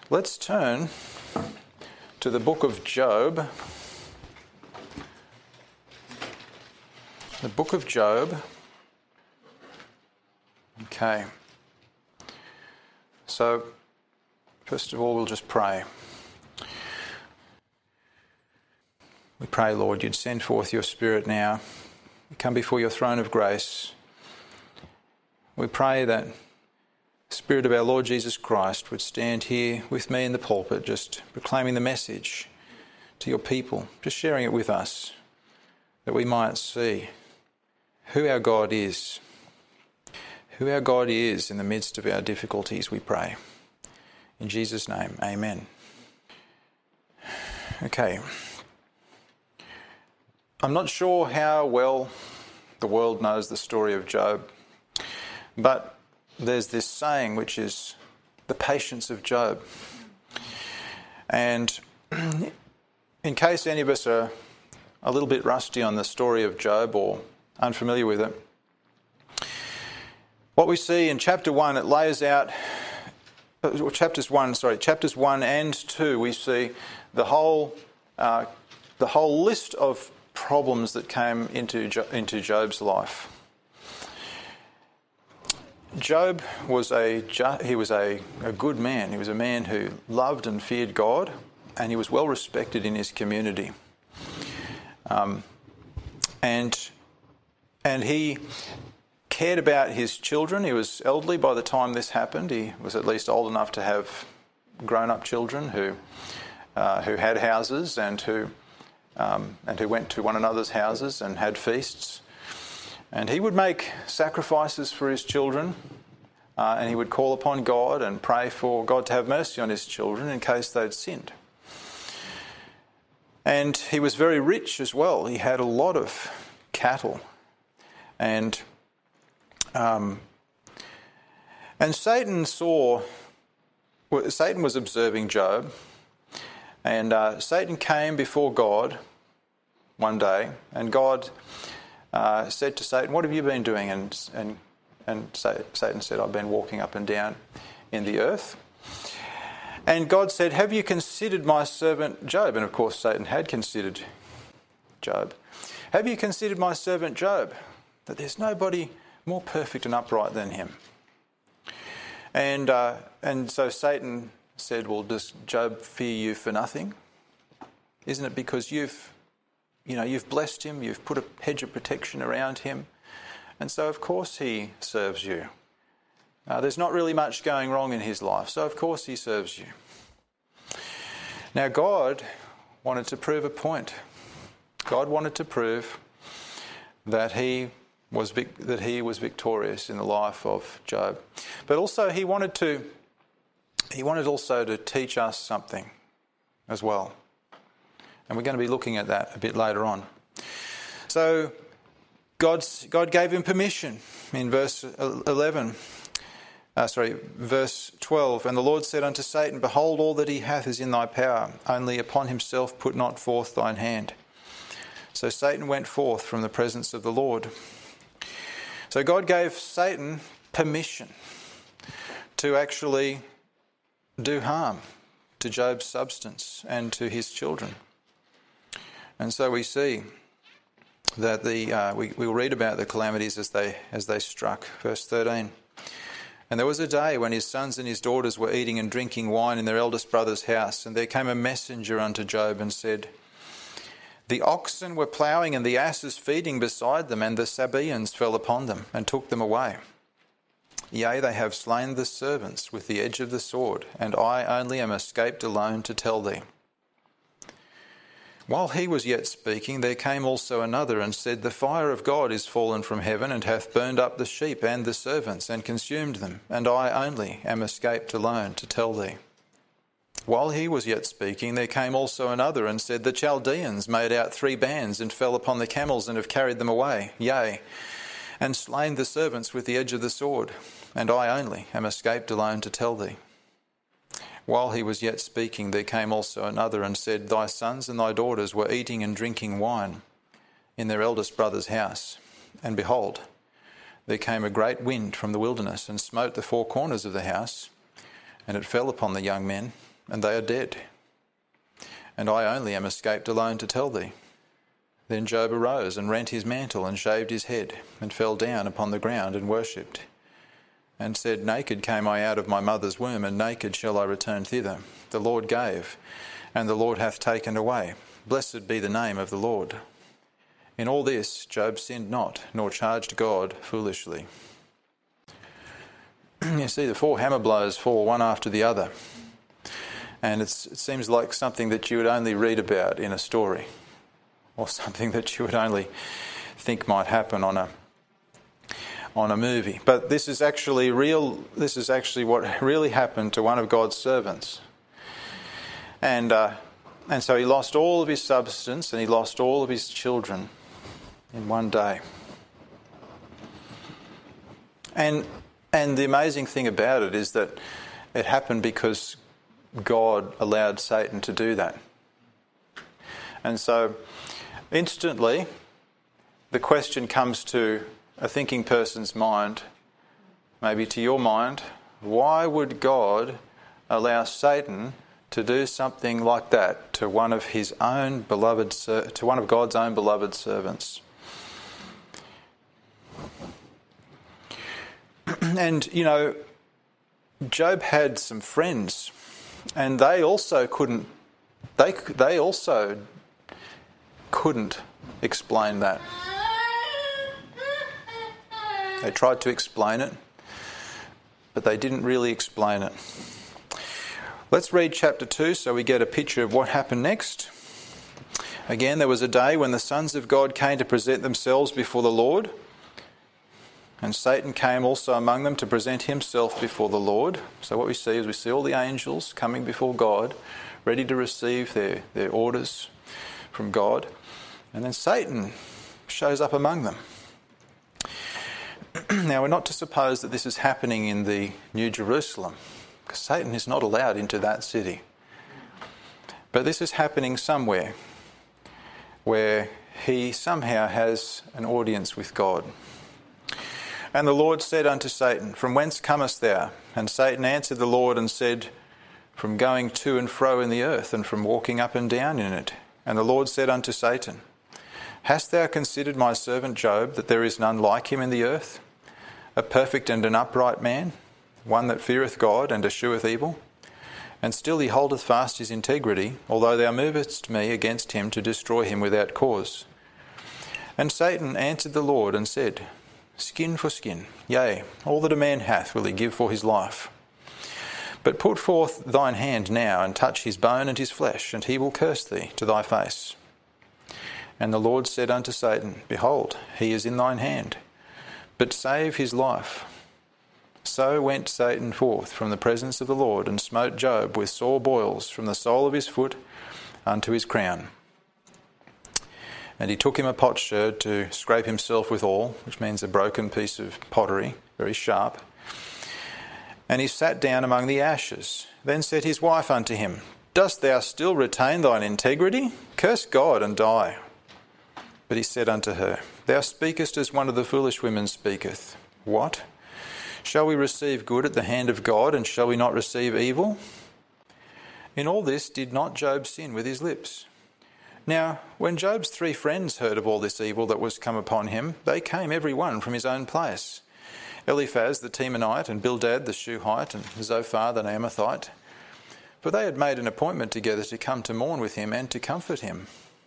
Let's turn to the book of Job. The book of Job. Okay. So, first of all, we'll just pray. We pray, Lord, you'd send forth your Spirit now. We come before your throne of grace. We pray that the Spirit of our Lord Jesus Christ would stand here with me in the pulpit, just proclaiming the message to your people, just sharing it with us, that we might see who our God is. Who our God is in the midst of our difficulties, we pray. In Jesus' name, amen. Okay. I'm not sure how well the world knows the story of Job, but there's this saying which is the patience of Job. And in case any of us are a little bit rusty on the story of Job or unfamiliar with it, what we see in chapter 1, it lays out, chapters 1 and 2, we see the whole list of problems that came into Job's life. Job was a good man. He was a man who loved and feared God, and he was well respected in his community. And he cared about his children. He was elderly by the time this happened. He was at least old enough to have grown-up children who had houses and who went to one another's houses and had feasts. And he would make sacrifices for his children, and he would call upon God and pray for God to have mercy on his children in case they'd sinned. And he was very rich as well. He had a lot of cattle. And Satan was observing Job, and Satan came before God one day, and God said to Satan, "What have you been doing?" And Satan said, "I've been walking up and down in the earth." And God said, "Have you considered my servant Job?" And of course Satan had considered Job. "Have you considered my servant Job? That there's nobody more perfect and upright than him." And so Satan said, "Well, does Job fear you for nothing? Isn't it because you've blessed him, you've put a hedge of protection around him, and so of course he serves you. There's not really much going wrong in his life, so of course he serves you." Now God wanted to prove a point. God wanted to prove that he was victorious in the life of Job, but also he wanted also to teach us something as well. And we're going to be looking at that a bit later on. So God gave him permission in verse 12. "And the Lord said unto Satan, Behold, all that he hath is in thy power, only upon himself put not forth thine hand. So Satan went forth from the presence of the Lord." So God gave Satan permission to actually do harm to Job's substance and to his children. And so we see that we'll read about the calamities as they struck. Verse 13. "And there was a day when his sons and his daughters were eating and drinking wine in their eldest brother's house, and there came a messenger unto Job and said, The oxen were ploughing and the asses feeding beside them, and the Sabaeans fell upon them and took them away. Yea, they have slain the servants with the edge of the sword, and I only am escaped alone to tell thee. While he was yet speaking, there came also another and said, The fire of God is fallen from heaven, and hath burned up the sheep and the servants, and consumed them, and I only am escaped alone to tell thee. While he was yet speaking, there came also another and said, The Chaldeans made out 3 bands, and fell upon the camels, and have carried them away, yea, and slain the servants with the edge of the sword, and I only am escaped alone to tell thee. While he was yet speaking, there came also another and said, Thy sons and thy daughters were eating and drinking wine in their eldest brother's house. And behold, there came a great wind from the wilderness, and smote the 4 corners of the house, and it fell upon the young men, and they are dead. And I only am escaped alone to tell thee. Then Job arose and rent his mantle and shaved his head and fell down upon the ground and worshipped, and said, Naked came I out of my mother's womb, and naked shall I return thither. The Lord gave, and the Lord hath taken away. Blessed be the name of the Lord. In all this Job sinned not, nor charged God foolishly. You see, the 4 hammer blows fall one after the other. And it seems like something that you would only read about in a story, or something that you would only think might happen on a movie. But this is actually real. This is actually what really happened to one of God's servants. And so he lost all of his substance and he lost all of his children in one day. And the amazing thing about it is that it happened because God allowed Satan to do that. And so instantly the question comes to a thinking person's mind, maybe to your mind, why would God allow Satan to do something like that to one of God's own beloved servants? And Job had some friends, and they also couldn't explain that. They tried to explain it, but they didn't really explain it. Let's read chapter 2 so we get a picture of what happened next. Again, there was a day when the sons of God came to present themselves before the Lord, and Satan came also among them to present himself before the Lord. So what we see is we see all the angels coming before God, ready to receive their orders from God. And then Satan shows up among them. Now, we're not to suppose that this is happening in the New Jerusalem, because Satan is not allowed into that city. But this is happening somewhere where he somehow has an audience with God. And the Lord said unto Satan, From whence comest thou? And Satan answered the Lord and said, From going to and fro in the earth, and from walking up and down in it. And the Lord said unto Satan, Hast thou considered my servant Job, that there is none like him in the earth, a perfect and an upright man, one that feareth God and escheweth evil? And still he holdeth fast his integrity, although thou movest me against him to destroy him without cause. And Satan answered the Lord and said, Skin for skin, yea, all that a man hath will he give for his life. But put forth thine hand now, and touch his bone and his flesh, and he will curse thee to thy face. And the Lord said unto Satan, Behold, he is in thine hand, but save his life. So went Satan forth from the presence of the Lord, and smote Job with sore boils from the sole of his foot unto his crown. And he took him a potsherd to scrape himself withal, which means a broken piece of pottery, very sharp. And he sat down among the ashes. Then said his wife unto him, Dost thou still retain thine integrity? Curse God and die. But he said unto her, Thou speakest as one of the foolish women speaketh. What? Shall we receive good at the hand of God, and shall we not receive evil? In all this did not Job sin with his lips. Now, when Job's 3 friends heard of all this evil that was come upon him, they came every one from his own place. Eliphaz the Temanite, and Bildad the Shuhite, and Zophar the Naamathite. For they had made an appointment together to come to mourn with him and to comfort him.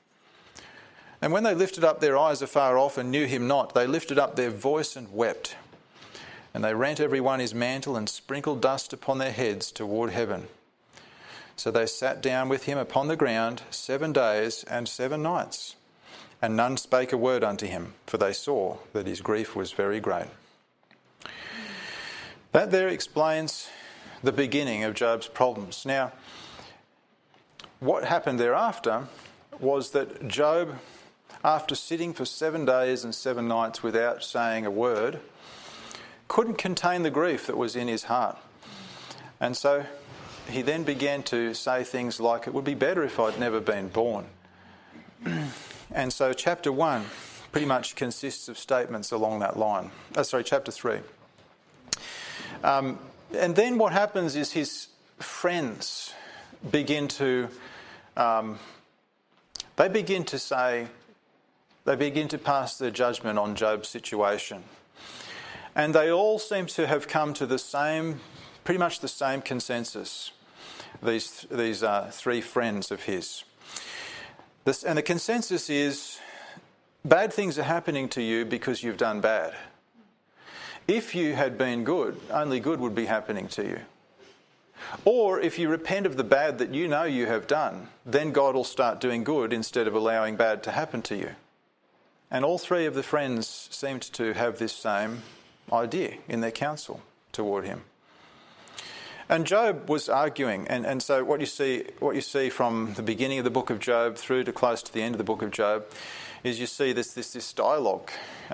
And when they lifted up their eyes afar off and knew him not, they lifted up their voice and wept. And they rent every one his mantle and sprinkled dust upon their heads toward heaven. So they sat down with him upon the ground 7 days and 7 nights, and none spake a word unto him, for they saw that his grief was very great. That there explains the beginning of Job's problems. Now, what happened thereafter was that Job, after sitting for 7 days and 7 nights without saying a word, couldn't contain the grief that was in his heart. And so he then began to say things like, it would be better if I'd never been born. And so chapter 1 pretty much consists of statements along that line. Chapter 3. And then what happens is his friends begin to pass their judgment on Job's situation. And they all seem to have come to pretty much the same consensus, these three friends of his. And the consensus is, bad things are happening to you because you've done bad. If you had been good, only good would be happening to you. Or if you repent of the bad that you know you have done, then God will start doing good instead of allowing bad to happen to you. And all three of the friends seemed to have this same idea in their counsel toward him. And Job was arguing, and so what you see from the beginning of the book of Job through to close to the end of the book of Job is you see this dialogue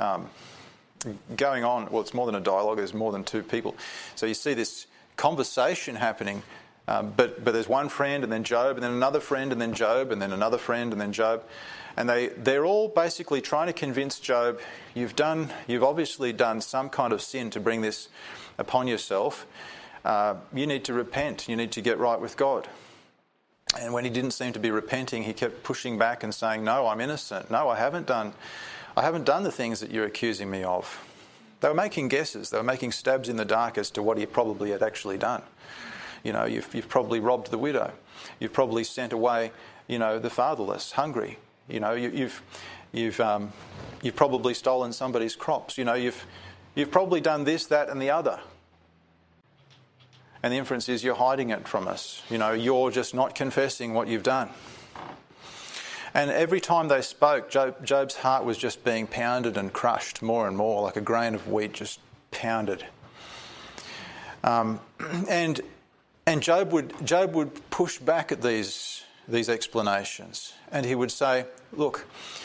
going on. Well, it's more than a dialogue, there's more than two people. So you see this conversation happening, but there's one friend and then Job and then another friend and then Job and then another friend and then Job. And they're all basically trying to convince Job, you've obviously done some kind of sin to bring this upon yourself. You need to repent. You need to get right with God. And when he didn't seem to be repenting, he kept pushing back and saying, no, I'm innocent. No, I haven't done the things that you're accusing me of. They were making guesses. They were making stabs in the dark as to what he probably had actually done. You know, you've probably robbed the widow. You've probably sent away, the fatherless, hungry. You know, you've probably stolen somebody's crops. You know, you've probably done this, that, and the other. And the inference is you're hiding it from us. You know, you're just not confessing what you've done. And every time they spoke, Job's heart was just being pounded and crushed more and more, like a grain of wheat just pounded. And Job would push back at these explanations, and he would say, "Look,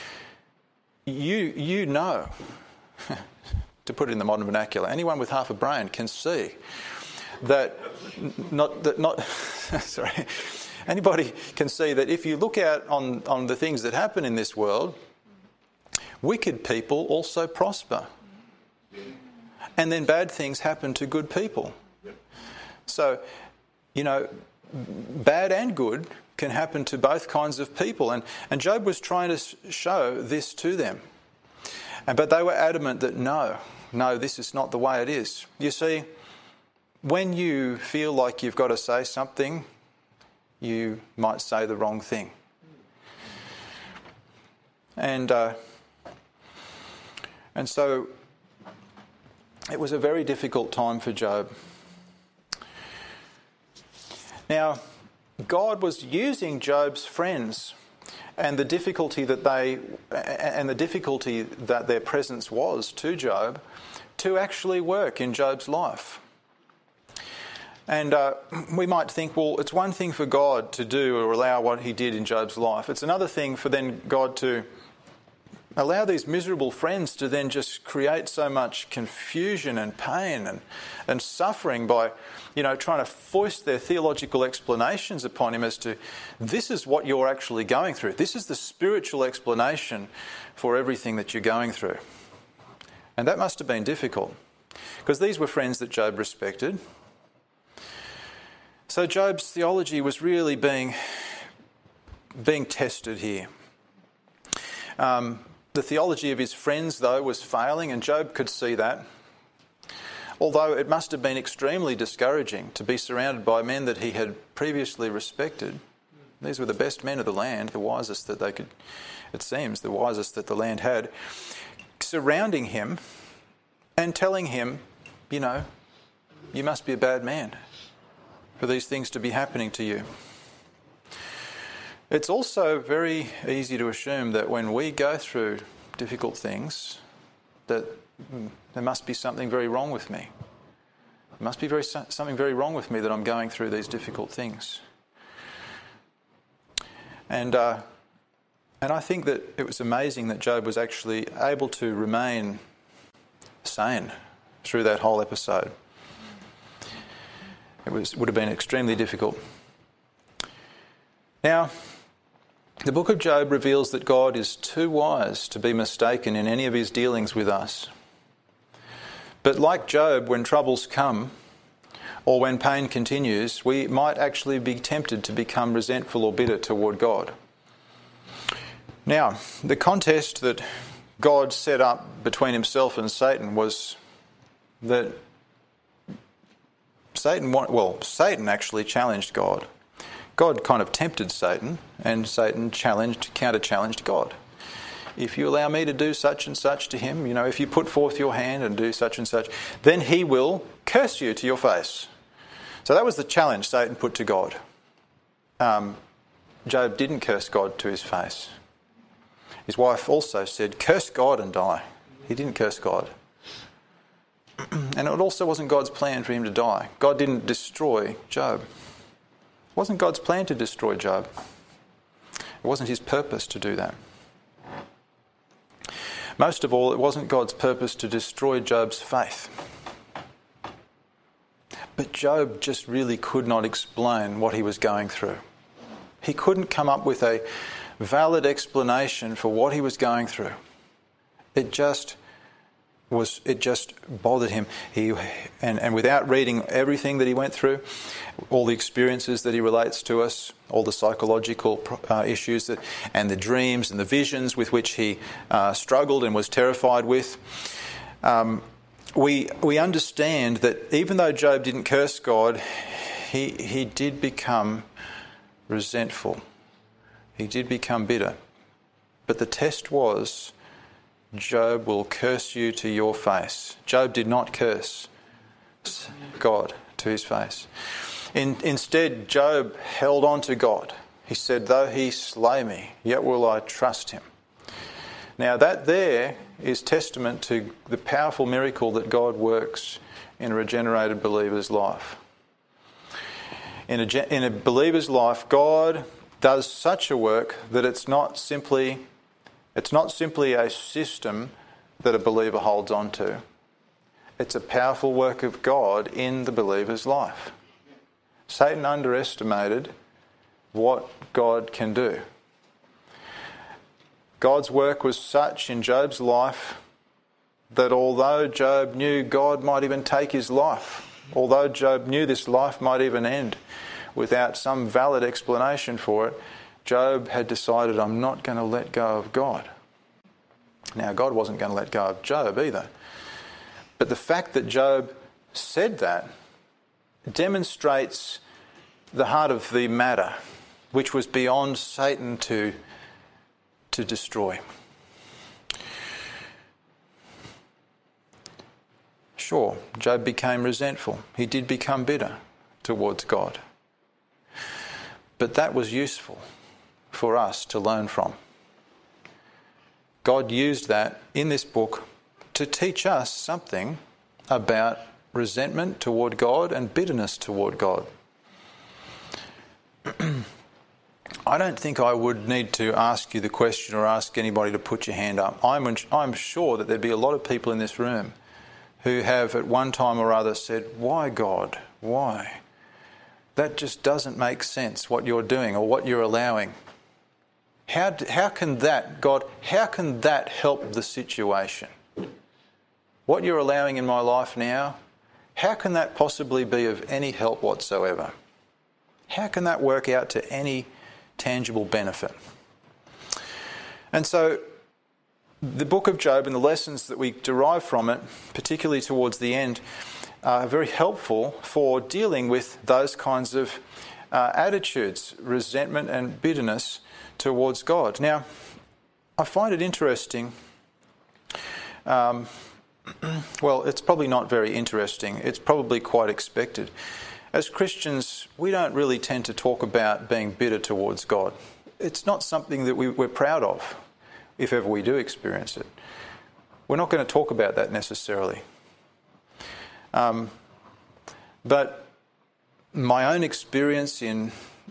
you know." To put it in the modern vernacular, anyone with half a brain can see that sorry. Anybody can see that if you look out on the things that happen in this world, wicked people also prosper. And then bad things happen to good people. So, bad and good can happen to both kinds of people. And Job was trying to show this to them. But they were adamant that no, this is not the way it is. You see, when you feel like you've got to say something, you might say the wrong thing. And so it was a very difficult time for Job. Now, God was using Job's friends and the difficulty that their presence was to Job to actually work in Job's life. And we might think, well, it's one thing for God to do or allow what he did in Job's life. It's another thing for then God to allow these miserable friends to then just create so much confusion and pain and suffering by, trying to foist their theological explanations upon him as to, this is what you're actually going through. This is the spiritual explanation for everything that you're going through. And that must have been difficult, because these were friends that Job respected. So Job's theology was really being tested here. The theology of his friends, though, was failing, and Job could see that. Although it must have been extremely discouraging to be surrounded by men that he had previously respected. These were the best men of the land, the wisest that the wisest that the land had, surrounding him and telling him, you must be a bad man for these things to be happening to you. It's also very easy to assume that when we go through difficult things, that there must be something very wrong with me. There must be something very wrong with me that I'm going through these difficult things. And I think that it was amazing that Job was actually able to remain sane through that whole episode. It would have been extremely difficult. Now, the book of Job reveals that God is too wise to be mistaken in any of his dealings with us. But like Job, when troubles come, or when pain continues, we might actually be tempted to become resentful or bitter toward God. Now, the contest that God set up between himself and Satan was that Satan actually challenged God. God kind of tempted Satan, and Satan counter-challenged God. If you allow me to do such and such to him, if you put forth your hand and do such and such, then he will curse you to your face. So that was the challenge Satan put to God. Job didn't curse God to his face. His wife also said, curse God and die. He didn't curse God. And it also wasn't God's plan for him to die. God didn't destroy Job. It wasn't God's plan to destroy Job. It wasn't his purpose to do that. Most of all, it wasn't God's purpose to destroy Job's faith. But Job just really could not explain what he was going through. He couldn't come up with a valid explanation for what he was going through. It just bothered him. And without reading everything that he went through, all the experiences that he relates to us, all the psychological issues and the dreams and the visions with which he struggled and was terrified with, we understand that even though Job didn't curse God, he did become resentful. He did become bitter. But the test was, Job will curse you to your face. Job did not curse God to his face. Instead, Job held on to God. He said, though he slay me, yet will I trust him. Now that there is testament to the powerful miracle that God works in a regenerated believer's life. In a believer's life, God does such a work that it's not simply a system that a believer holds on to. It's a powerful work of God in the believer's life. Satan underestimated what God can do. God's work was such in Job's life that although Job knew God might even take his life, although Job knew this life might even end without some valid explanation for it, Job had decided, I'm not going to let go of God. Now, God wasn't going to let go of Job either. But the fact that Job said that demonstrates the heart of the matter, which was beyond Satan to destroy. Sure, Job became resentful. He did become bitter towards God. But that was useful for us to learn from. God used that in this book to teach us something about resentment toward God and bitterness toward God. I don't think I would need to ask you the question or ask anybody to put your hand up. I'm sure that there'd be a lot of people in this room who have at one time or other said, why God? Why? That just doesn't make sense, what you're doing or what you're allowing. How can that, God, how can that help the situation? What you're allowing in my life now, how can that possibly be of any help whatsoever? How can that work out to any tangible benefit? And so the book of Job and the lessons that we derive from it, particularly towards the end, are very helpful for dealing with those kinds of attitudes, resentment and bitterness towards God. Now, I find it interesting. Well, it's probably not very interesting. It's probably quite expected. As Christians, we don't really tend to talk about being bitter towards God. It's not something that we're proud of, if ever we do experience it. We're not going to talk about that necessarily. But my own experience in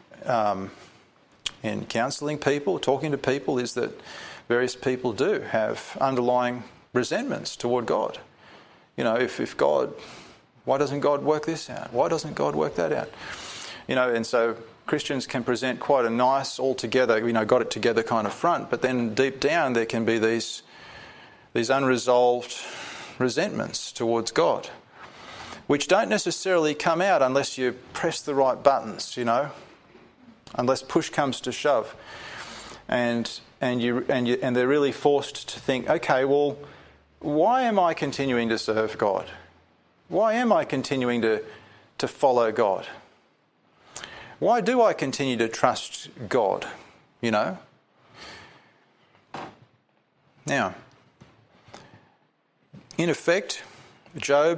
counselling people, talking to people, is that various people do have underlying resentments toward God. You know, if God, why doesn't God work this out? Why doesn't God work that out? You know, and so Christians can present quite a nice, altogether, got it together kind of front, but then deep down there can be these unresolved resentments towards God. which don't necessarily come out unless you press the right buttons, unless push comes to shove. And they're really forced to think, okay, well, why am I continuing to serve God? Why am I continuing to follow God? Why do I continue to trust God? Now, in effect, Job...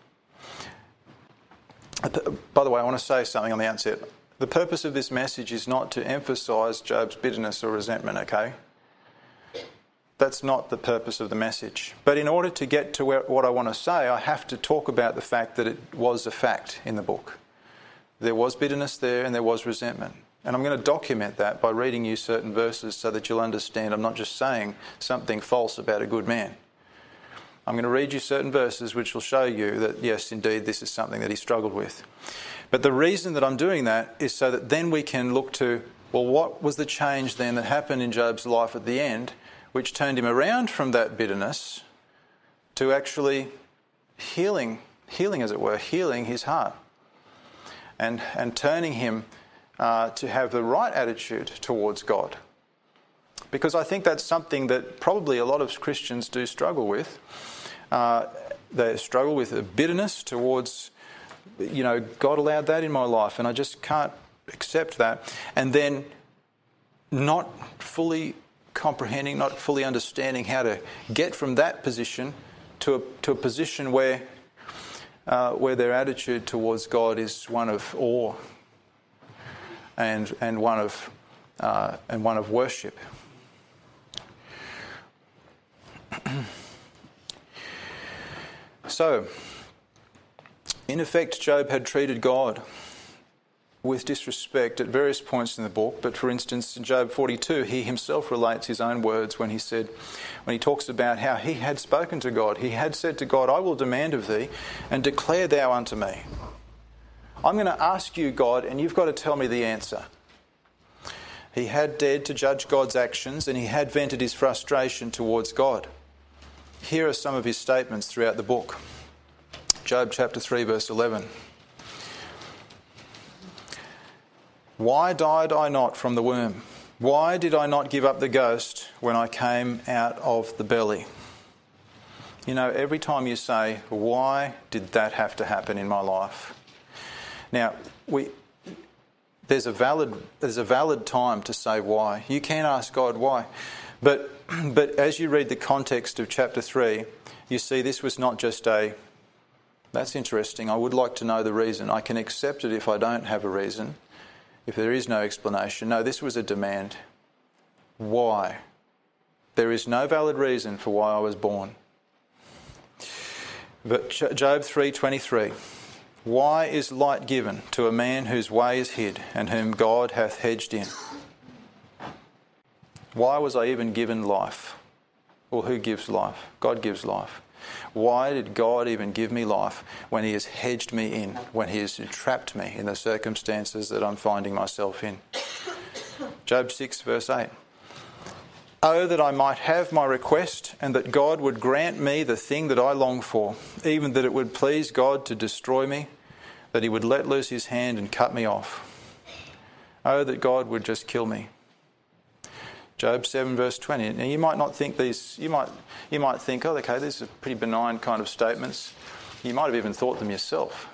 By the way, I want to say something on the outset. The purpose of this message is not to emphasise Job's bitterness or resentment, okay? That's not the purpose of the message. But in order to get to what I want to say, I have to talk about the fact that it was a fact in the book. There was bitterness there and there was resentment. And I'm going to document that by reading you certain verses so that you'll understand I'm not just saying something false about a good man. I'm going to read you certain verses which will show you that, yes, indeed, this is something that he struggled with. But the reason that I'm doing that is so that then we can look to, well, what was the change then that happened in Job's life at the end, which turned him around from that bitterness to actually healing as it were, healing his heart and turning him to have the right attitude towards God. Because I think that's something that probably a lot of Christians do struggle with. They struggle with a bitterness towards, God allowed that in my life and I just can't accept that. And then not fully comprehending, not fully understanding how to get from that position to a position where their attitude towards God is one of awe and one of worship. So, in effect, Job had treated God with disrespect at various points in the book. But for instance, in Job 42, he himself relates his own words when he talks about how he had spoken to God. He had said to God, I will demand of thee and declare thou unto me. I'm going to ask you, God, and you've got to tell me the answer. He had dared to judge God's actions and he had vented his frustration towards God. Here are some of his statements throughout the book. Job chapter 3 verse 11. Why died I not from the womb? Why did I not give up the ghost when I came out of the belly? Every time you say, why did that have to happen in my life? Now, there's a valid time to say why. You can ask God why. But as you read the context of chapter 3, you see this was not just that's interesting, I would like to know the reason. I can accept it if I don't have a reason, if there is no explanation. No, this was a demand. Why? There is no valid reason for why I was born. But Job 3:23. Why is light given to a man whose way is hid and whom God hath hedged in? Why was I even given life? Well, who gives life? God gives life. Why did God even give me life when he has hedged me in, when he has trapped me in the circumstances that I'm finding myself in? Job 6 verse 8. Oh, that I might have my request and that God would grant me the thing that I long for, even that it would please God to destroy me, that he would let loose his hand and cut me off. Oh, that God would just kill me. Job 7 verse 20. Now you might not think these, you might think, oh okay, these are pretty benign kind of statements. You might have even thought them yourself.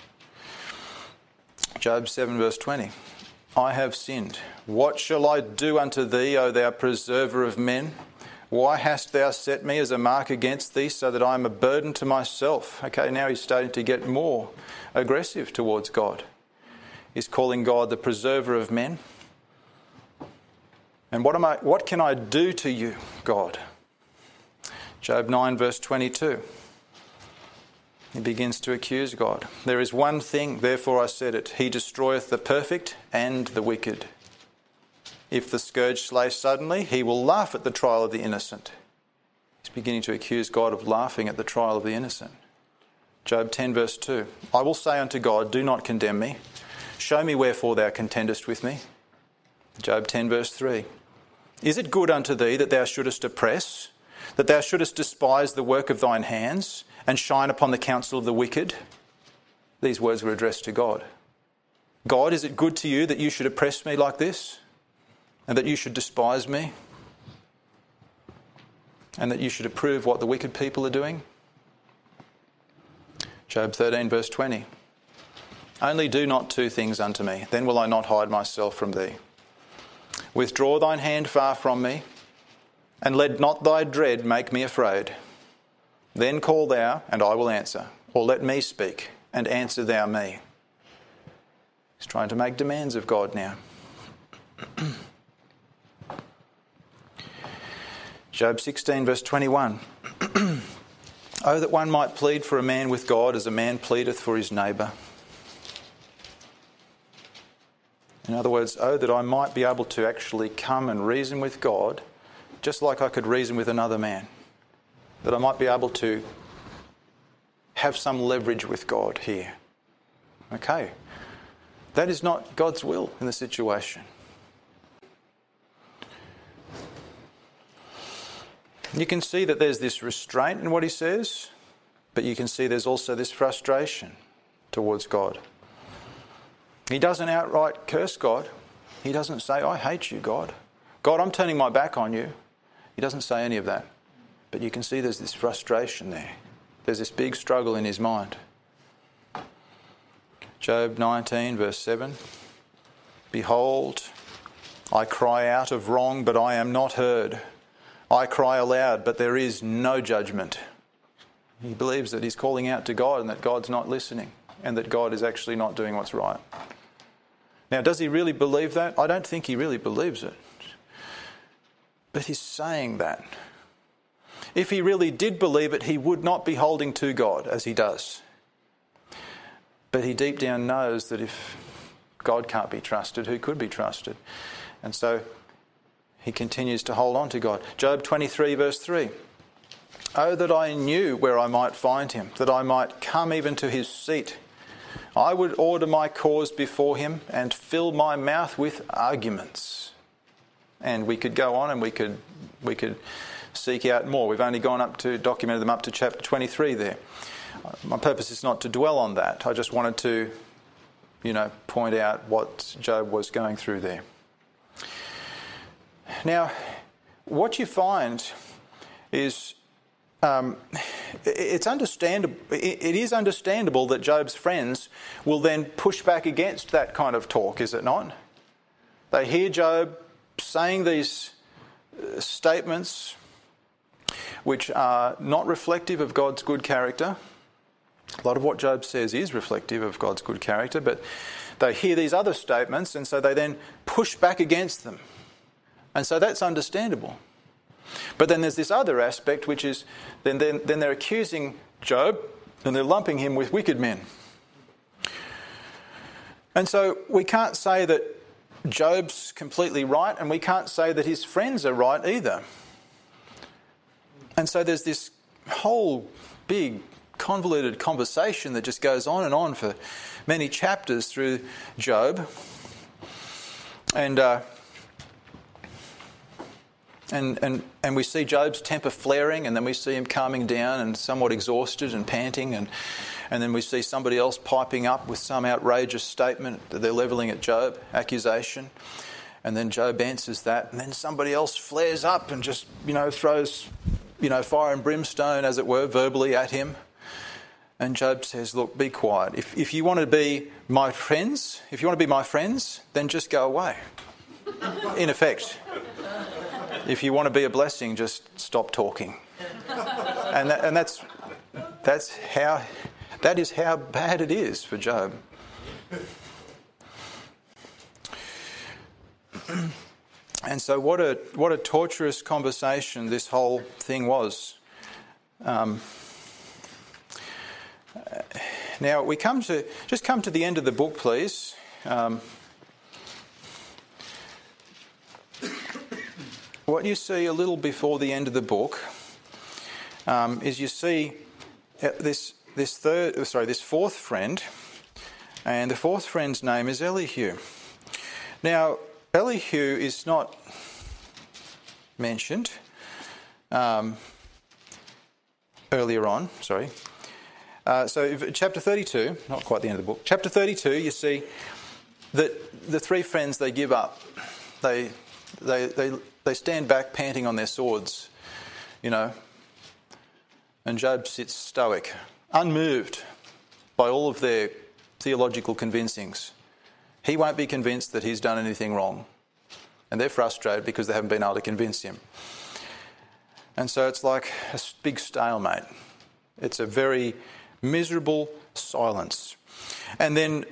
Job 7 verse 20. I have sinned. What shall I do unto thee, O thou preserver of men? Why hast thou set me as a mark against thee, so that I am a burden to myself? Okay, now he's starting to get more aggressive towards God. He's calling God the preserver of men. And what can I do to you, God? Job 9 verse 22. He begins to accuse God. There is one thing, therefore I said it. He destroyeth the perfect and the wicked. If the scourge slay suddenly, he will laugh at the trial of the innocent. He's beginning to accuse God of laughing at the trial of the innocent. Job 10 verse 2. I will say unto God, do not condemn me. Show me wherefore thou contendest with me. Job 10 verse 3. Is it good unto thee that thou shouldest oppress, that thou shouldest despise the work of thine hands, and shine upon the counsel of the wicked? these words were addressed to God. God, is it good to you that you should oppress me like this? And that you should despise me? And that you should approve what the wicked people are doing? Job 13 verse 20. Only do not two things unto me, then will I not hide myself from thee. Withdraw thine hand far from me, and let not thy dread make me afraid. Then call thou, and I will answer, or let me speak, and answer thou me. He's trying to make demands of God now. Job 16 verse 21. Oh, that one might plead for a man with God as a man pleadeth for his neighbour. In other words, oh, that I might be able to actually come and reason with God just like I could reason with another man. That I might be able to have some leverage with God here. Okay. That is not God's will in the situation. You can see that there's this restraint in what he says, but you can see there's also this frustration towards God. He doesn't outright curse God. He doesn't say, I hate you, God. God, I'm turning my back on you. He doesn't say any of that. But you can see there's this frustration there. There's this big struggle in his mind. Job 19 verse 7. Behold, I cry out of wrong, but I am not heard. I cry aloud, but there is no judgment. He believes that he's calling out to God and that God's not listening and that God is actually not doing what's right. Now, does he really believe that? I don't think he really believes it. But he's saying that. If he really did believe it, he would not be holding to God as he does. But he deep down knows that if God can't be trusted, who could be trusted? And so he continues to hold on to God. Job 23 verse 3. Oh, that I knew where I might find him, that I might come even to his seat. I would order my cause before him and fill my mouth with arguments. And we could go on and we could seek out more. We've only documented them up to chapter 23 there. My purpose is not to dwell on that. I just wanted to, point out what Job was going through there. Now, what you find is it's understandable. It is understandable that Job's friends will then push back against that kind of talk, is it not? They hear Job saying these statements which are not reflective of God's good character. A lot of what Job says is reflective of God's good character, but they hear these other statements and so they then push back against them. And so that's understandable. But then there's this other aspect, which is then they're accusing Job and they're lumping him with wicked men. And so we can't say that Job's completely right, and we can't say that his friends are right either. And so there's this whole big convoluted conversation that just goes on and on for many chapters through Job. And we see Job's temper flaring, and then we see him calming down and somewhat exhausted and panting, and then we see somebody else piping up with some outrageous statement that they're levelling at Job, accusation, and then Job answers that, and then somebody else flares up and just, throws, fire and brimstone, as it were, verbally at him. And Job says, look, be quiet. If you want to be my friends, then just go away. In effect. If you want to be a blessing, just stop talking. And that is how bad it is for Job. And so what a torturous conversation this whole thing was. Now we come to the end of the book, please. What you see a little before the end of the book is you see this fourth friend, and the fourth friend's name is Elihu. Now, Elihu is not mentioned earlier on. Chapter 32, not quite the end of the book, chapter 32, you see that the three friends, they give up. They stand back panting on their swords, and Job sits stoic, unmoved by all of their theological convincings. He won't be convinced that he's done anything wrong. And they're frustrated because they haven't been able to convince him. And so it's like a big stalemate. It's a very miserable silence. And then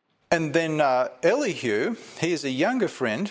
Elihu, he is a younger friend.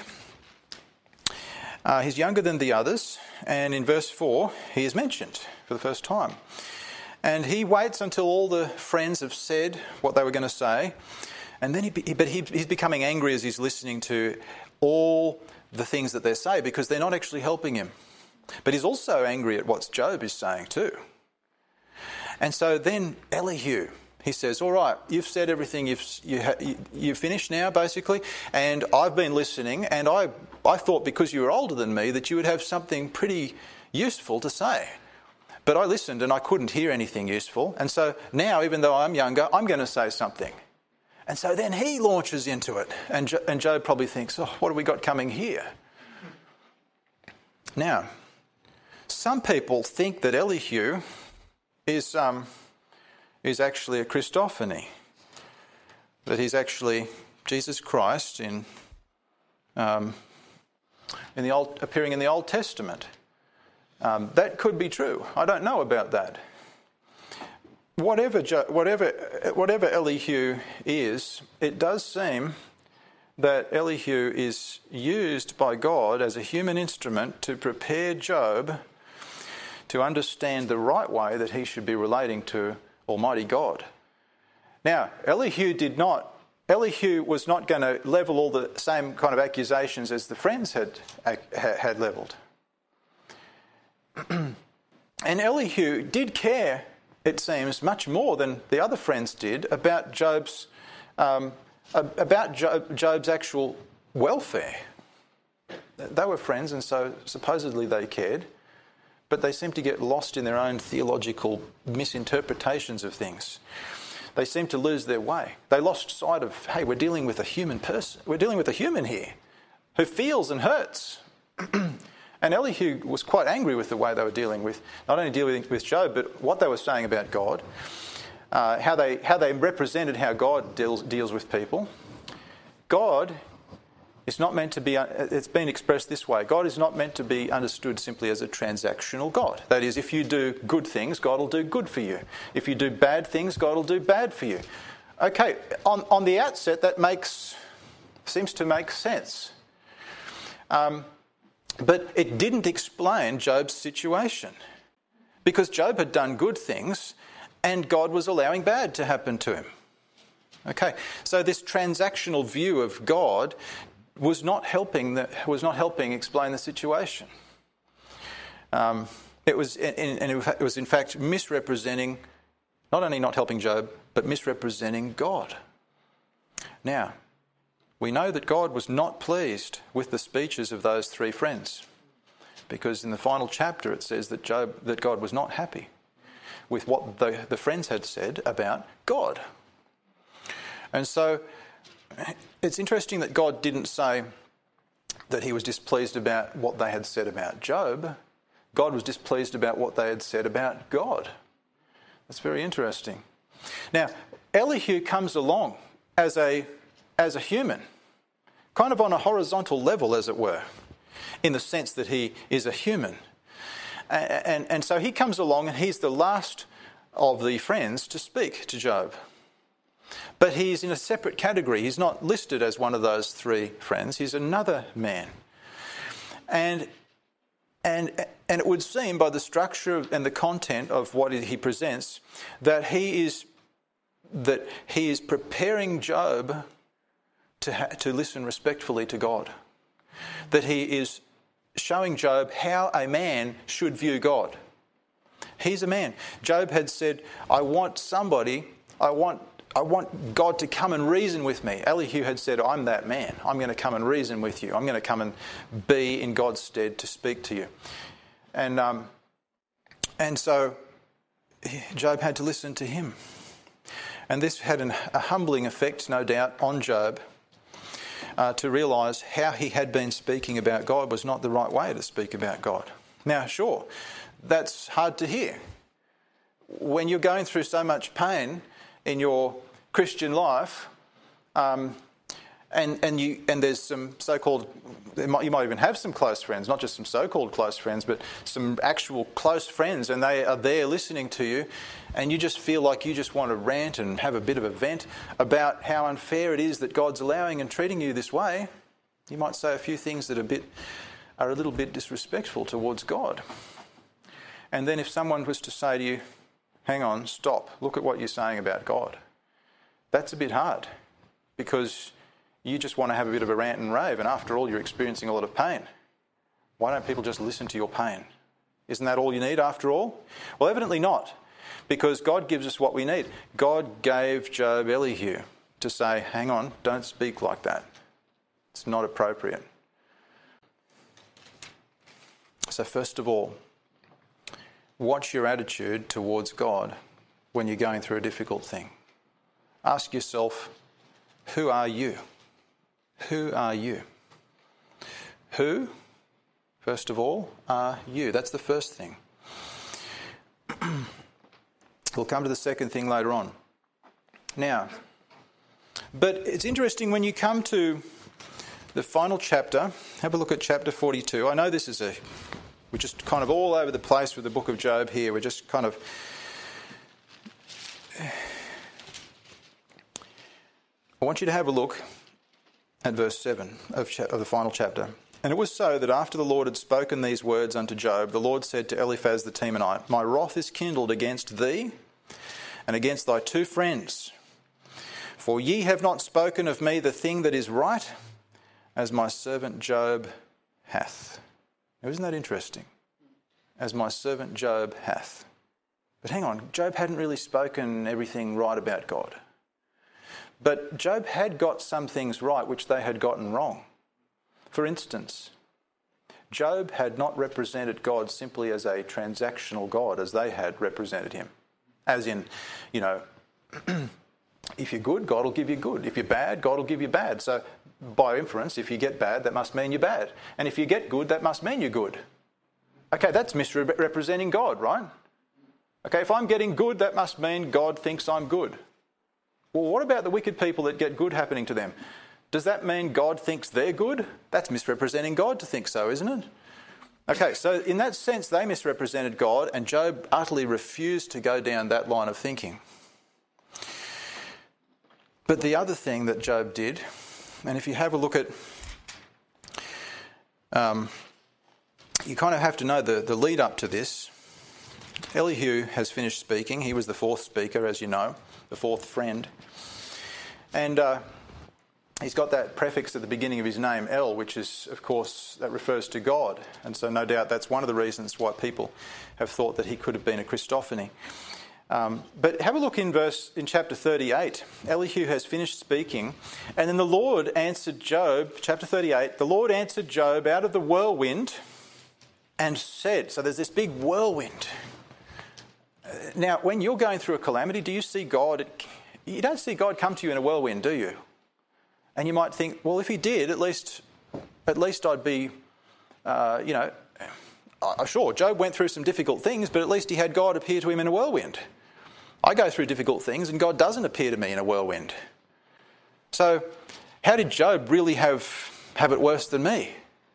He's younger than the others. And in verse 4, he is mentioned for the first time. And he waits until all the friends have said what they were going to say. And then he's becoming angry as he's listening to all the things that they say because they're not actually helping him. But he's also angry at what Job is saying too. And so then Elihu, he says, all right, you've said everything, you've finished now basically, and I've been listening, and I thought because you were older than me that you would have something pretty useful to say. But I listened and I couldn't hear anything useful. And so now, even though I'm younger, I'm going to say something. And so then he launches into it. And Job probably thinks, oh, what have we got coming here? Now, some people think that Elihu is actually a Christophany. That he's actually Jesus Christ appearing in the Old Testament. That could be true. I don't know about that. Whatever Elihu is, it does seem that Elihu is used by God as a human instrument to prepare Job to understand the right way that he should be relating to Almighty God. Now, Elihu was not going to level all the same kind of accusations as the friends had levelled. And Elihu did care, it seems, much more than the other friends did about Job's actual welfare. They were friends, and so supposedly they cared, but they seemed to get lost in their own theological misinterpretations of things. They seemed to lose their way. They lost sight of, hey, we're dealing with a human person. We're dealing with a human here who feels and hurts. And Elihu was quite angry with the way they were dealing with, not only dealing with Job, but what they were saying about God, how they represented how God deals with people. God is not meant to be, it's been expressed this way, God is not meant to be understood simply as a transactional God. That is, if you do good things, God will do good for you. If you do bad things, God will do bad for you. Okay, on the outset, that seems to make sense. But it didn't explain Job's situation, because Job had done good things and God was allowing bad to happen to him. Okay, so this transactional view of God was not helping explain the situation. It was in fact misrepresenting, not only not helping Job, but misrepresenting God. Now, we know that God was not pleased with the speeches of those three friends, because in the final chapter it says that God was not happy with what the friends had said about God. And so it's interesting that God didn't say that he was displeased about what they had said about Job. God was displeased about what they had said about God. That's very interesting. Now, Elihu comes along as a human, kind of on a horizontal level, as it were, in the sense that he is a human. And so he comes along and he's the last of the friends to speak to Job. But he's in a separate category. He's not listed as one of those three friends. He's another man. And it would seem by the structure and the content of what he presents that he is preparing Job to listen respectfully to God. That he is showing Job how a man should view God. He's a man. Job had said, I want God to come and reason with me. Elihu had said, I'm that man. I'm going to come and reason with you. I'm going to come and be in God's stead to speak to you. And so Job had to listen to him. And this had a humbling effect, no doubt, on Job, to realise how he had been speaking about God was not the right way to speak about God. Now, sure, that's hard to hear. When you're going through so much pain in your Christian life, and there's some so-called, you might even have some close friends, not just some so-called close friends, but some actual close friends, and they are there listening to you, and you just feel like you just want to rant and have a bit of a vent about how unfair it is that God's allowing and treating you this way. You might say a few things that are a little bit disrespectful towards God. And then if someone was to say to you, hang on, stop, look at what you're saying about God, that's a bit hard, because you just want to have a bit of a rant and rave, and after all, you're experiencing a lot of pain. Why don't people just listen to your pain? Isn't that all you need after all? Well, evidently not, because God gives us what we need. God gave Job Elihu to say, hang on, don't speak like that. It's not appropriate. So first of all, watch your attitude towards God when you're going through a difficult thing. Ask yourself, who are you? Who are you? Who, first of all, are you? That's the first thing. We'll come to the second thing later on. Now, but it's interesting when you come to the final chapter, have a look at chapter 42. I know this is we're just kind of all over the place with the book of Job here. We're just kind of... I want you to have a look at verse 7 of the final chapter. And it was so that after the Lord had spoken these words unto Job, the Lord said to Eliphaz the Temanite, my wrath is kindled against thee and against thy two friends. For ye have not spoken of me the thing that is right, as my servant Job hath. Now, isn't that interesting? As my servant Job hath. But hang on, Job hadn't really spoken everything right about God. But Job had got some things right which they had gotten wrong. For instance, Job had not represented God simply as a transactional God as they had represented him. As in, if you're good, God will give you good. If you're bad, God will give you bad. So by inference, if you get bad, that must mean you're bad. And if you get good, that must mean you're good. Okay, that's misrepresenting God, right? Okay, if I'm getting good, that must mean God thinks I'm good. Well, what about the wicked people that get good happening to them? Does that mean God thinks they're good? That's misrepresenting God to think so, isn't it? Okay, so in that sense, they misrepresented God, and Job utterly refused to go down that line of thinking. But the other thing that Job did, and if you have a look at... you kind of have to know the lead up to this. Elihu has finished speaking. He was the fourth speaker, as you know, the fourth friend. And he's got that prefix at the beginning of his name, El, which is, of course, that refers to God. And so no doubt that's one of the reasons why people have thought that he could have been a Christophany. But have a look in chapter 38. Elihu has finished speaking, and then the Lord answered Job, chapter 38, the Lord answered Job out of the whirlwind and said, so there's this big whirlwind. Now, when you're going through a calamity, do you see God? You don't see God come to you in a whirlwind, do you? And you might think, well, if he did, at least I'd be, sure, Job went through some difficult things, but at least he had God appear to him in a whirlwind. I go through difficult things and God doesn't appear to me in a whirlwind. So how did Job really have it worse than me?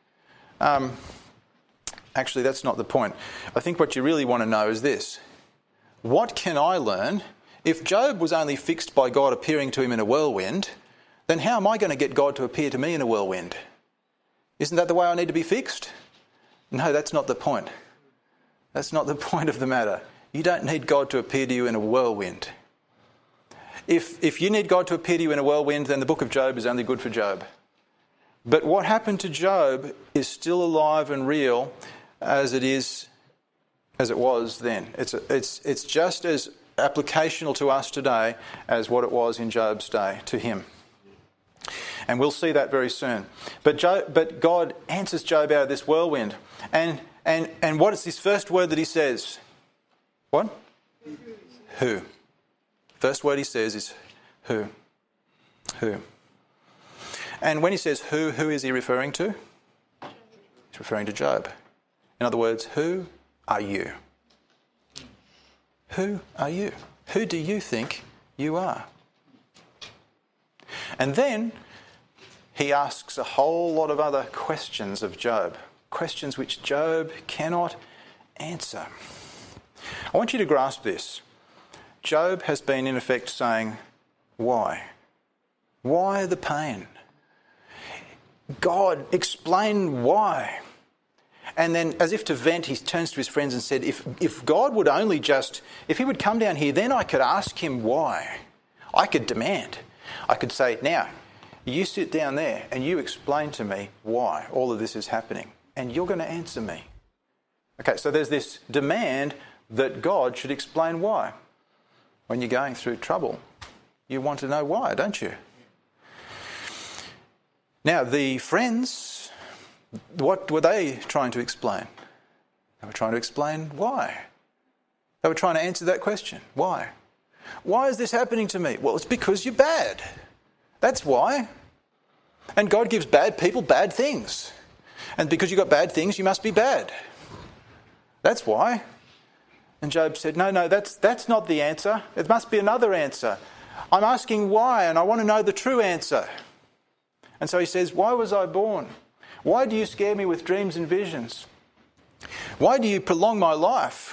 Actually, that's not the point. I think what you really want to know is this. What can I learn? If Job was only fixed by God appearing to him in a whirlwind, then how am I going to get God to appear to me in a whirlwind? Isn't that the way I need to be fixed? No, that's not the point. That's not the point of the matter. You don't need God to appear to you in a whirlwind. If you need God to appear to you in a whirlwind, then the book of Job is only good for Job. But what happened to Job is still alive and real as it was then. It's just as applicational to us today as what it was in Job's day to him. And we'll see that very soon. But God answers Job out of this whirlwind. And what is this first word that he says? What? Who. First word he says is who. Who. And when he says who is he referring to? He's referring to Job. In other words, who are you? Who are you? Who do you think you are? And then he asks a whole lot of other questions of Job, questions which Job cannot answer. I want you to grasp this. Job has been in effect saying, why? Why the pain? God, explain why. And then, as if to vent, he turns to his friends and said, if God would only if he would come down here, then I could ask him why. I could demand. I could say, now, you sit down there and you explain to me why all of this is happening. And you're going to answer me. Okay, so there's this demand that God should explain why. When you're going through trouble, you want to know why, don't you? Now, the friends, what were they trying to explain? They were trying to explain why. They were trying to answer that question. Why? Why is this happening to me? Well, it's because you're bad. That's why. And God gives bad people bad things. And because you've got bad things, you must be bad. That's why. And Job said, no, that's not the answer. It must be another answer. I'm asking why, and I want to know the true answer. And so he says, why was I born? Why do you scare me with dreams and visions? Why do you prolong my life?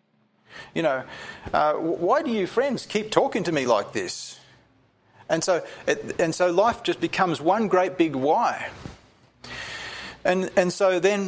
Why do you friends keep talking to me like this? And so life just becomes one great big why. And so then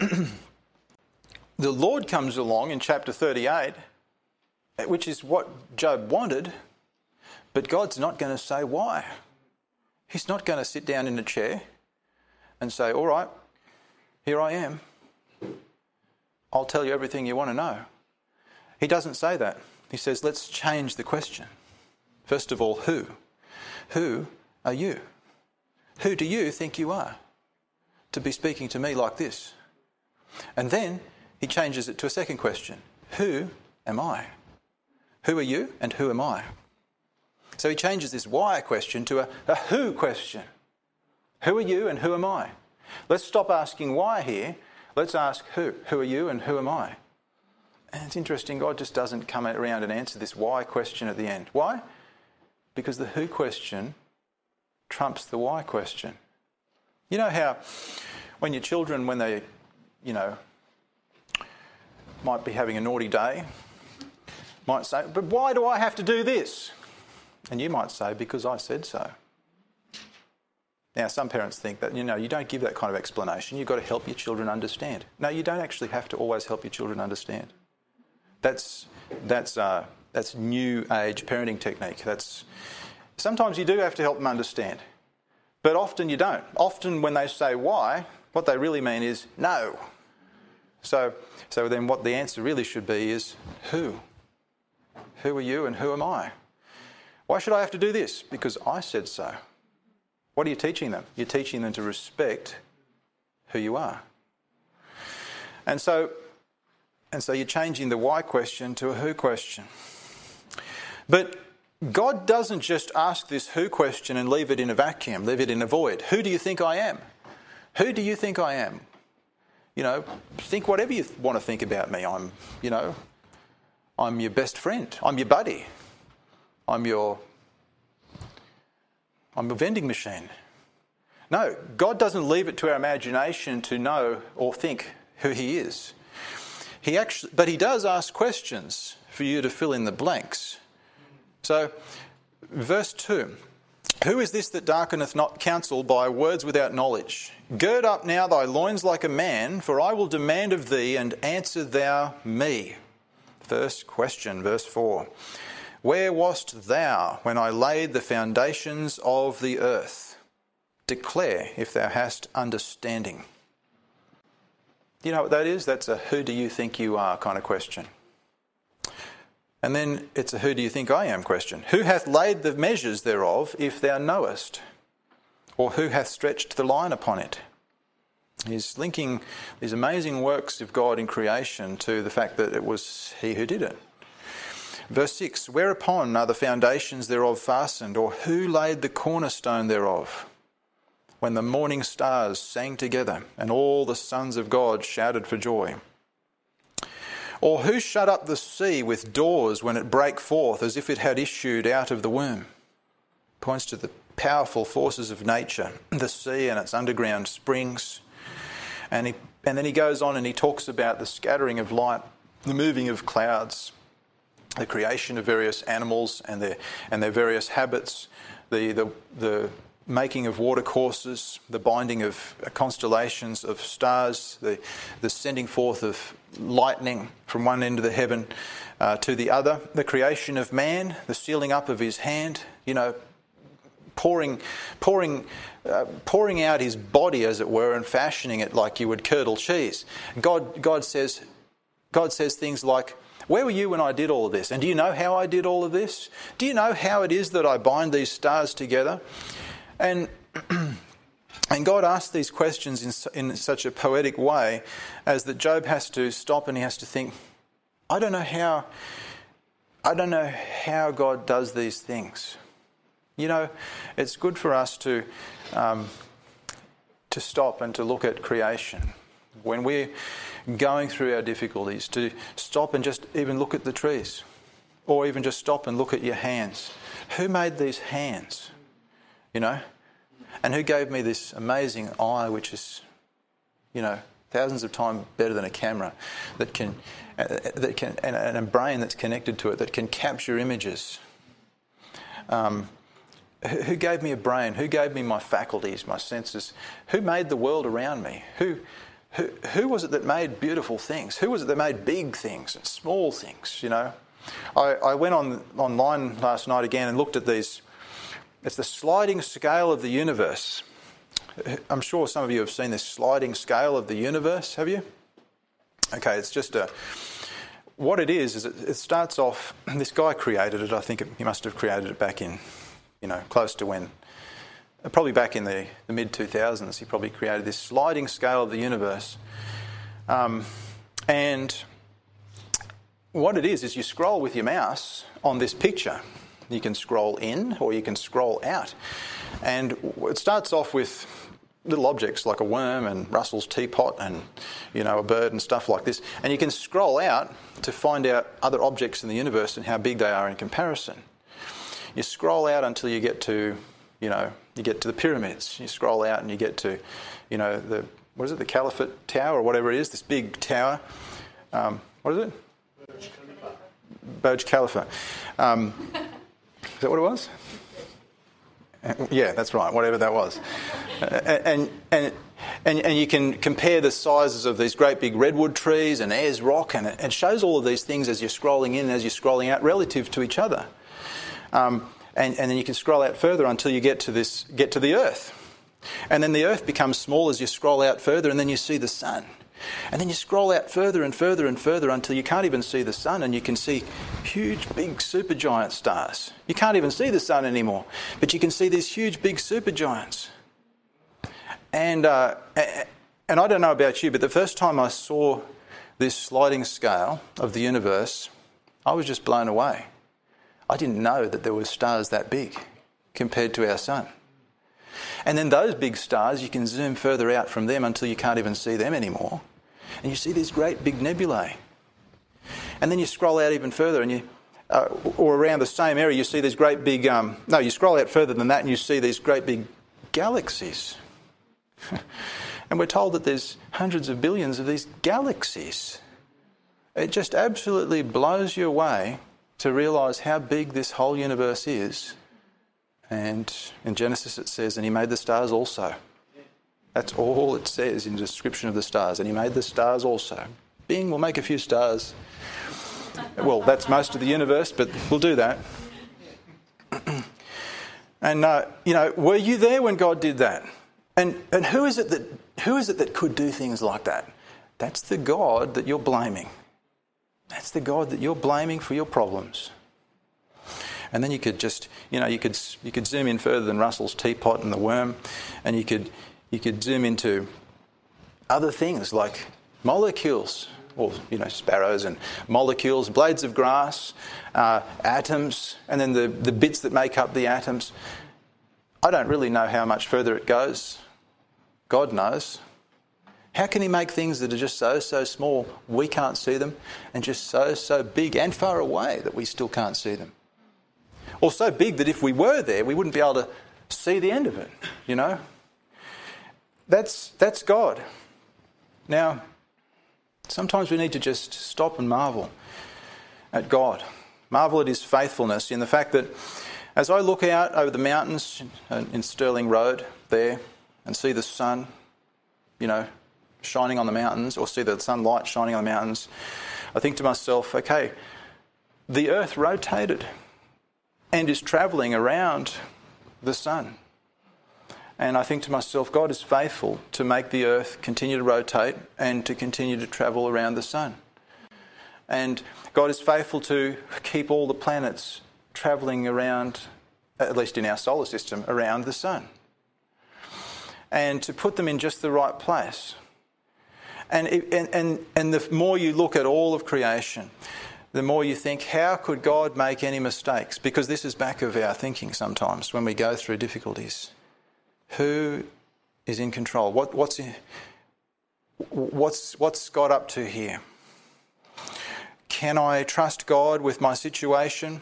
the Lord comes along in chapter 38, which is what Job wanted, but God's not going to say why. He's not going to sit down in a chair and say, all right, here I am. I'll tell you everything you want to know. He doesn't say that. He says, let's change the question. First of all, who? Who are you? Who do you think you are to be speaking to me like this? And then he changes it to a second question. Who am I? Who are you and who am I? So he changes this why question to a who question. Who are you and who am I? Let's stop asking why here. Let's ask who. Who are you and who am I? And it's interesting, God just doesn't come around and answer this why question at the end. Why? Because the who question trumps the why question. You know how when your children, when they, might be having a naughty day, might say, but why do I have to do this? And you might say, because I said so. Now, some parents think that, you don't give that kind of explanation. You've got to help your children understand. No, you don't actually have to always help your children understand. That's new age parenting technique. Sometimes you do have to help them understand, but often you don't. Often when they say why, what they really mean is no. So then what the answer really should be is who? Who are you and who am I? Why should I have to do this? Because I said so. What are you teaching them? You're teaching them to respect who you are. And so you're changing the why question to a who question. But God doesn't just ask this who question and leave it in a vacuum, leave it in a void. Who do you think I am? Who do you think I am? Think whatever you want to think about me. I'm your best friend. I'm your buddy. I'm your vending machine. No, God doesn't leave it to our imagination to know or think who he is. But he does ask questions for you to fill in the blanks. So, verse 2. Who is this that darkeneth not counsel by words without knowledge? Gird up now thy loins like a man, for I will demand of thee, and answer thou me. First question, verse 4. Where wast thou when I laid the foundations of the earth? Declare if thou hast understanding. Do you know what that is? That's a who do you think you are kind of question. And then it's a who do you think I am question. Who hath laid the measures thereof, if thou knowest? Or who hath stretched the line upon it? He's linking these amazing works of God in creation to the fact that it was he who did it. Verse 6, whereupon are the foundations thereof fastened, or who laid the cornerstone thereof? When the morning stars sang together, and all the sons of God shouted for joy. Or who shut up the sea with doors when it brake forth as if it had issued out of the womb? Points to the powerful forces of nature, the sea and its underground springs. And then he goes on and he talks about the scattering of light, the moving of clouds, the creation of various animals and their various habits, the making of watercourses, the binding of constellations of stars, the sending forth of lightning from one end of the heaven to the other, the creation of man, the sealing up of his hand, pouring out his body, as it were, and fashioning it like you would curdle cheese. God says things like, where were you when I did all of this? And do you know how I did all of this? Do you know how it is that I bind these stars together? And God asks these questions in such a poetic way as that Job has to stop and he has to think, I don't know how God does these things. It's good for us to stop and to look at creation. When we're going through our difficulties, to stop and just even look at the trees, or even just stop and look at your hands. Who made these hands? And who gave me this amazing eye, which is, thousands of times better than a camera, and a brain that's connected to it that can capture images. Who gave me a brain? Who gave me my faculties, my senses? Who made the world around me? Who was it that made beautiful things? Who was it that made big things and small things? I went online last night again and looked at these. It's the sliding scale of the universe. I'm sure some of you have seen this sliding scale of the universe, have you? Okay, it's just what it is it starts off, this guy created it. I think he must have created it back in, close to when, probably back in the mid-2000s, he probably created this sliding scale of the universe. And what it is you scroll with your mouse on this picture. You can scroll in or you can scroll out. And it starts off with little objects like a worm and Russell's teapot and, a bird and stuff like this. And you can scroll out to find out other objects in the universe and how big they are in comparison. You scroll out until you get to, you get to the pyramids. You scroll out and you get to, the Caliphate Tower or whatever it is, this big tower. What is it? Burj Khalifa. Is that what it was? Yeah, that's right, whatever that was. And you can compare the sizes of these great big redwood trees and Ayers Rock, and it shows all of these things as you're scrolling in and as you're scrolling out relative to each other. And then you can scroll out further until you get to the Earth. And then the Earth becomes small as you scroll out further, and then you see the sun. And then you scroll out further and further and further until you can't even see the sun, and you can see huge, big supergiant stars. You can't even see the sun anymore, but you can see these huge, big supergiants. And I don't know about you, but the first time I saw this sliding scale of the universe, I was just blown away. I didn't know that there were stars that big compared to our sun. And then those big stars, you can zoom further out from them until you can't even see them anymore. And you see these great big nebulae. And then you scroll out even further and or around the same area, you see these great big, you scroll out further than that and you see these great big galaxies. And we're told that there's hundreds of billions of these galaxies. It just absolutely blows you away to realise how big this whole universe is. And in Genesis it says, and he made the stars also. That's all it says in the description of the stars. And he made the stars also. Bing, we'll make a few stars. Well, that's most of the universe, but we'll do that. And, were you there when God did that? And who is it that could do things like that? That's the God that you're blaming. That's the God that you're blaming for your problems. And then you could just, you could zoom in further than Russell's teapot and the worm, and you could zoom into other things like molecules, or sparrows and molecules, blades of grass, atoms, and then the bits that make up the atoms. I don't really know how much further it goes. God knows. How can he make things that are just so small we can't see them, and just so big and far away that we still can't see them? Or so big that if we were there, we wouldn't be able to see the end of it, That's God. Now, sometimes we need to just stop and marvel at God. Marvel at his faithfulness in the fact that as I look out over the mountains in Stirling Road there and see the sun, shining on the mountains, or see the sunlight shining on the mountains, I think to myself, okay, the earth rotated and is travelling around the sun. And I think to myself, God is faithful to make the earth continue to rotate and to continue to travel around the sun. And God is faithful to keep all the planets travelling around, at least in our solar system, around the sun. And to put them in just the right place. And the more you look at all of creation, the more you think, how could God make any mistakes? Because this is back of our thinking sometimes when we go through difficulties. Who is in control? What's God up to here? Can I trust God with my situation?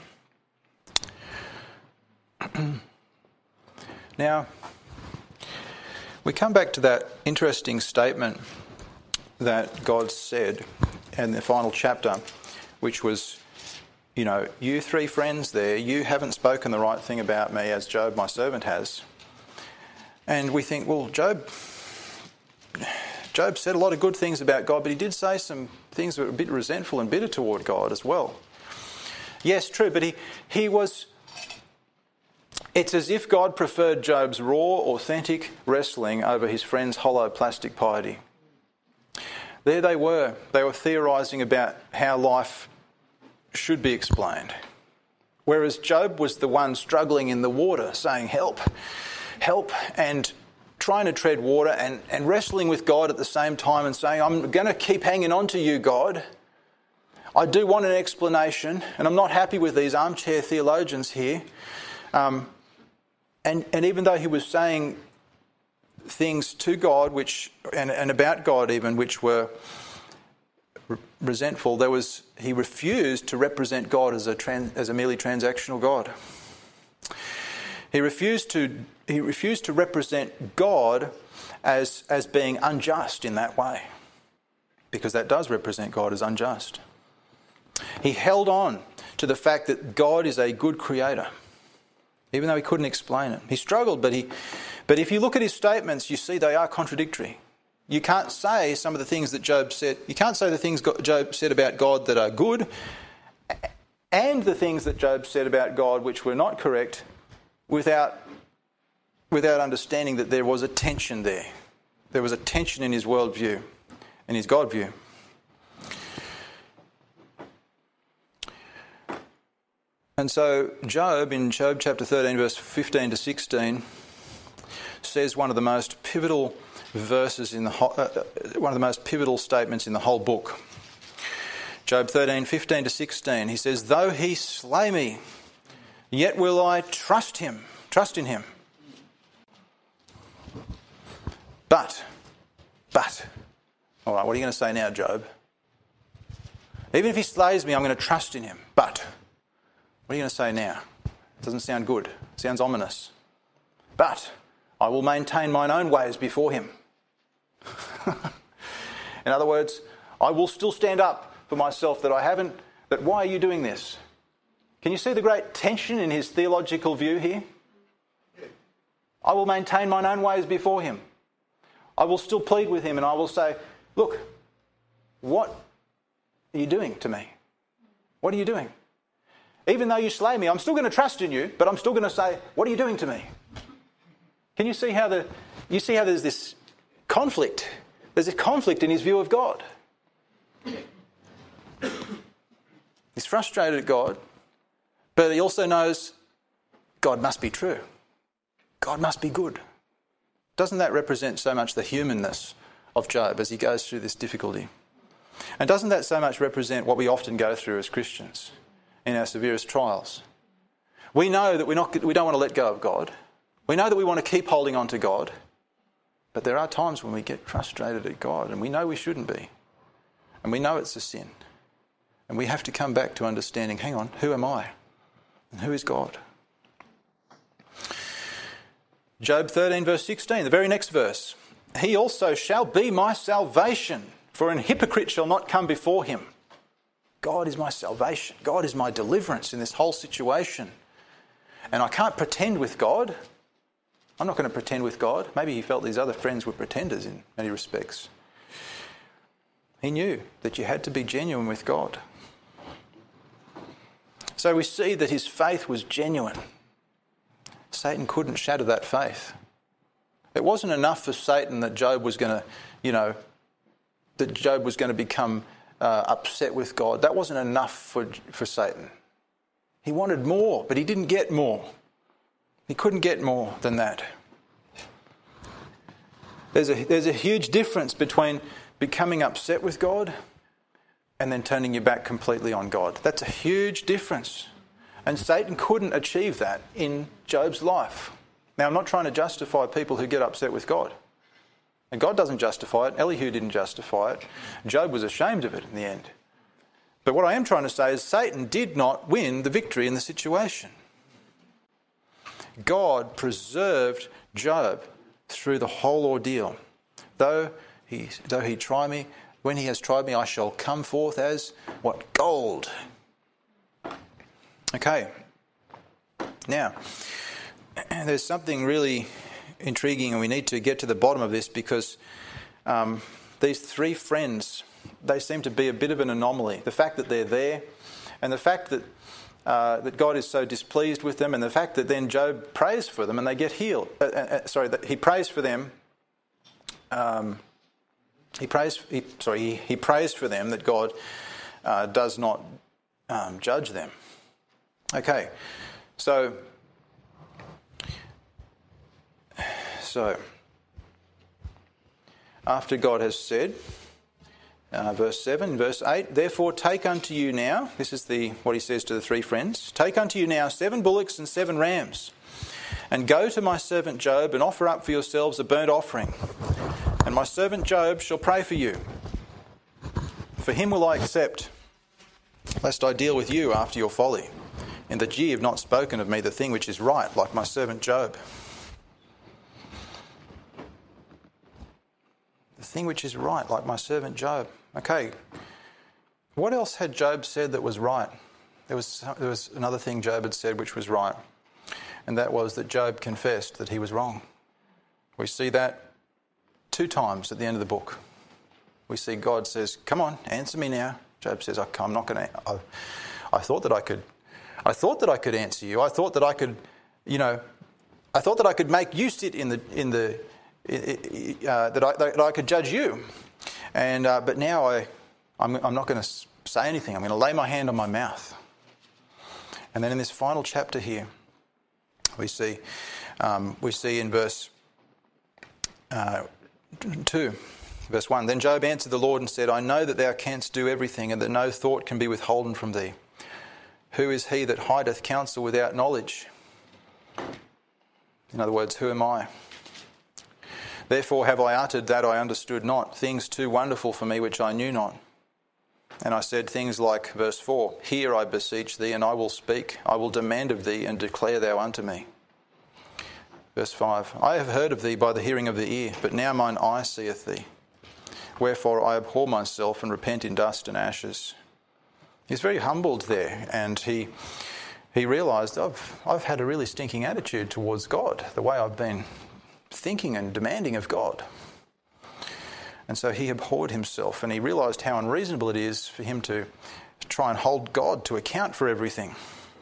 Now, we come back to that interesting statement that God said in the final chapter, which was, you three friends there, you haven't spoken the right thing about me as Job, my servant, has. And we think, well, Job said a lot of good things about God, but he did say some things that were a bit resentful and bitter toward God as well. Yes, true, but he was... It's as if God preferred Job's raw, authentic wrestling over his friend's hollow plastic piety. There they were. They were theorising about how life should be explained. Whereas Job was the one struggling in the water, saying, help, help, and trying to tread water and wrestling with God at the same time and saying, I'm going to keep hanging on to you, God. I do want an explanation, and I'm not happy with these armchair theologians here. And even though he was saying things to God and about God even which were resentful, he refused to represent God as a merely transactional God. He refused to represent God as being unjust in that way, because that does represent God as unjust. He held on to the fact that God is a good creator, even though he couldn't explain it. He struggled, but if you look at his statements, you see they are contradictory. You can't say some of the things that Job said. You can't say the things Job said about God that are good and the things that Job said about God which were not correct without understanding that there was a tension there. There was a tension in his worldview, in his God view. And so Job, in Job chapter 13, verse 15 to 16, says one of the most pivotal verses in one of the most pivotal statements in the whole book. Job 13, 15 to 16, he says, though he slay me, yet will I trust in him. But, all right, what are you going to say now, Job? Even if he slays me, I'm going to trust in him. But, what are you going to say now? It doesn't sound good. It sounds ominous. But I will maintain mine own ways before him. In other words, I will still stand up for myself that why are you doing this? Can you see the great tension in his theological view here? I will maintain mine own ways before him. I will still plead with him and I will say, look, what are you doing to me? What are you doing? Even though you slay me, I'm still going to trust in you, but I'm still going to say, what are you doing to me? Can you see how there's this conflict? There's a conflict in his view of God. He's frustrated at God, but he also knows God must be true. God must be good. Doesn't that represent so much the humanness of Job as he goes through this difficulty? And doesn't that so much represent what we often go through as Christians in our severest trials? We know that we don't want to let go of God. We know that we want to keep holding on to God. But there are times when we get frustrated at God, and we know we shouldn't be. And we know it's a sin. And we have to come back to understanding, hang on, who am I? And who is God? Job 13 verse 16, the very next verse. He also shall be my salvation, for an hypocrite shall not come before him. God is my salvation. God is my deliverance in this whole situation. And I can't pretend with God. I'm not going to pretend with God. Maybe he felt these other friends were pretenders in many respects. He knew that you had to be genuine with God. So we see that his faith was genuine. Satan couldn't shatter that faith. It wasn't enough for Satan that Job was going to, become upset with God. That wasn't enough for Satan. He wanted more, but he didn't get more. He couldn't get more than that. There's a huge difference between becoming upset with God and then turning your back completely on God. That's a huge difference. And Satan couldn't achieve that in Job's life. Now, I'm not trying to justify people who get upset with God. And God doesn't justify it. Elihu didn't justify it. Job was ashamed of it in the end. But what I am trying to say is Satan did not win the victory in the situation. God preserved Job through the whole ordeal. Though he try me, when he has tried me, I shall come forth as what? Gold. Okay. Now, there's something really intriguing, and we need to get to the bottom of this because these three friends, they seem to be a bit of an anomaly. The fact that they're there, and the fact that God is so displeased with them, and the fact that then Job prays for them and they get healed. That he prays for them. He prays for them that God does not judge them. Okay, so after God has said, verse 7, verse 8, therefore take unto you now, this is what he says to the three friends, take unto you now 7 bullocks and 7 rams, and go to my servant Job and offer up for yourselves a burnt offering. And my servant Job shall pray for you. For him will I accept, lest I deal with you after your folly, and that ye have not spoken of me the thing which is right, like my servant Job. The thing which is right, like my servant Job. Okay, what else had Job said that was right? There was another thing Job had said which was right, and that was that Job confessed that he was wrong. We see that 2 times at the end of the book. We see God says, come on, answer me now. Job says, I'm not going to. I thought that I could answer you. I thought that I could, I thought that I could make you sit that I could judge you. And but now I'm not going to say anything. I'm going to lay my hand on my mouth. And then in this final chapter here, we see in verse 2, verse 1, then Job answered the Lord and said, I know that thou canst do everything, and that no thought can be withholden from thee. Who is he that hideth counsel without knowledge? In other words, who am I? Therefore have I uttered that I understood not, things too wonderful for me which I knew not. And I said things like, verse 4, hear I beseech thee, and I will speak. I will demand of thee, and declare thou unto me. Verse 5, I have heard of thee by the hearing of the ear, but now mine eye seeth thee. Wherefore I abhor myself, and repent in dust and ashes. He's very humbled there, and he realised, I've had a really stinking attitude towards God, the way I've been thinking and demanding of God. And so he abhorred himself, and he realised how unreasonable it is for him to try and hold God to account for everything.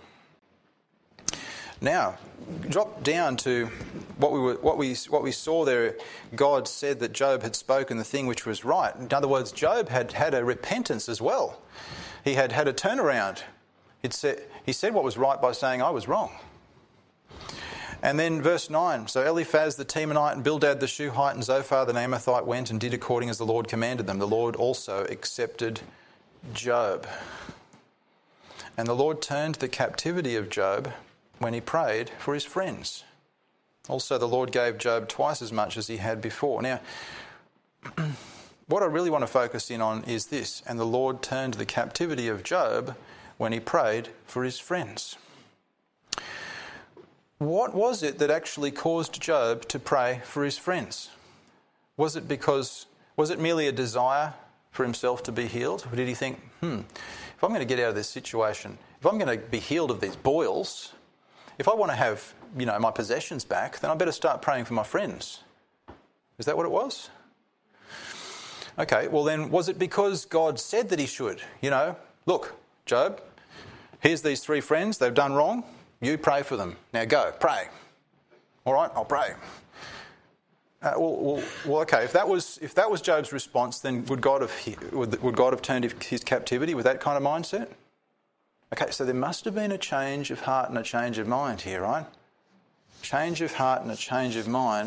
Now, drop down to what we saw there. God said that Job had spoken the thing which was right. In other words, Job had had a repentance as well. He had had a turnaround. He said what was right by saying I was wrong. And then verse 9, so Eliphaz the Temanite and Bildad the Shuhite and Zophar the Naamathite went and did according as the Lord commanded them. The Lord also accepted Job. And the Lord turned the captivity of Job when he prayed for his friends. Also the Lord gave Job twice as much as he had before. Now, what I really want to focus in on is this. And the Lord turned the captivity of Job when he prayed for his friends. What was it that actually caused Job to pray for his friends? Was it merely a desire for himself to be healed? Or did he think, if I'm going to get out of this situation, if I'm going to be healed of these boils, if I want to have, my possessions back, then I better start praying for my friends. Is that what it was? Okay, well then, was it because God said that he should? Look, Job, here's these 3 friends, they've done wrong. You pray for them. Now go, pray. All right, I'll pray. Okay. If that was Job's response, then would God have turned his captivity with that kind of mindset? Okay, so there must have been a change of heart and a change of mind here, right? Change of heart and a change of mind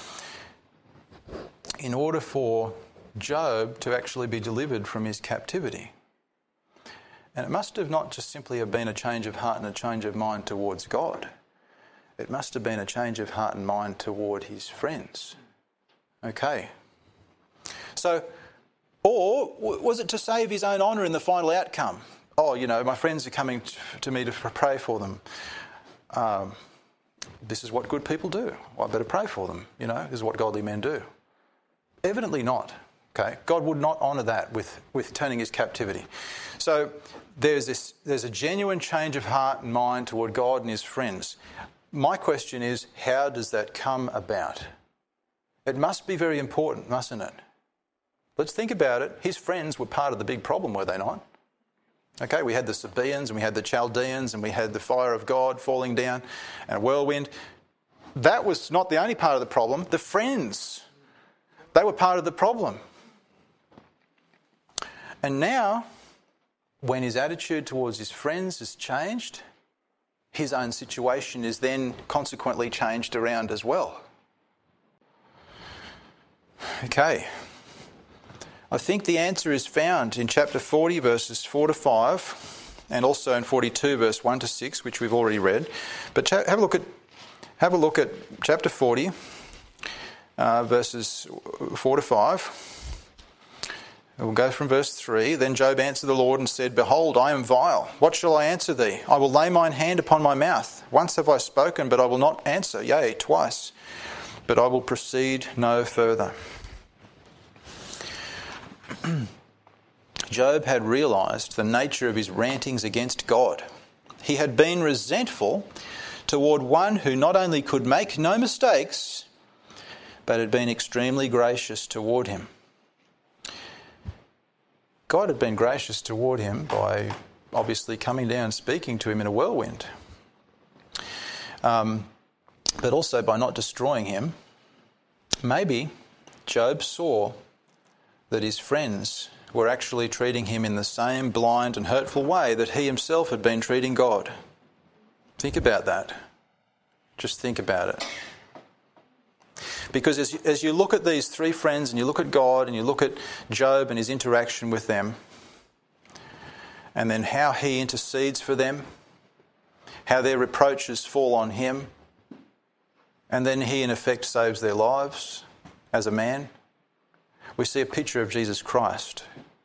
in order for Job to actually be delivered from his captivity. And it must have not just simply have been a change of heart and a change of mind towards God. It must have been a change of heart and mind toward his friends. Okay. So, or was it to save his own honour in the final outcome? Oh, my friends are coming to me to pray for them. This is what good people do. Well, I better pray for them. This is what godly men do. Evidently not. Okay, God would not honour that with turning his captivity. So there's a genuine change of heart and mind toward God and his friends. My question is, how does that come about? It must be very important, mustn't it? Let's think about it. His friends were part of the big problem, were they not? Okay, we had the Sabaeans and we had the Chaldeans and we had the fire of God falling down and a whirlwind. That was not the only part of the problem. The friends, they were part of the problem. And now, when his attitude towards his friends has changed, his own situation is then consequently changed around as well. Okay. I think the answer is found in chapter 40, verses 4 to 5, and also in 42, verse 1 to 6, which we've already read. But have a look at chapter 40, verses 4 to 5. We'll go from verse 3. Then Job answered the Lord and said, Behold, I am vile. What shall I answer thee? I will lay mine hand upon my mouth. Once have I spoken, but I will not answer. Yea, twice, but I will proceed no further. Job had realised the nature of his rantings against God. He had been resentful toward one who not only could make no mistakes, but had been extremely gracious toward him. God had been gracious toward him by obviously coming down and speaking to him in a whirlwind, but also by not destroying him. Maybe Job saw that his friends were actually treating him in the same blind and hurtful way that he himself had been treating God. Think about that. Just think about it. Because as you look at these 3 friends and you look at God and you look at Job and his interaction with them, and then how he intercedes for them, how their reproaches fall on him, and then he in effect saves their lives as a man, we see a picture of Jesus Christ.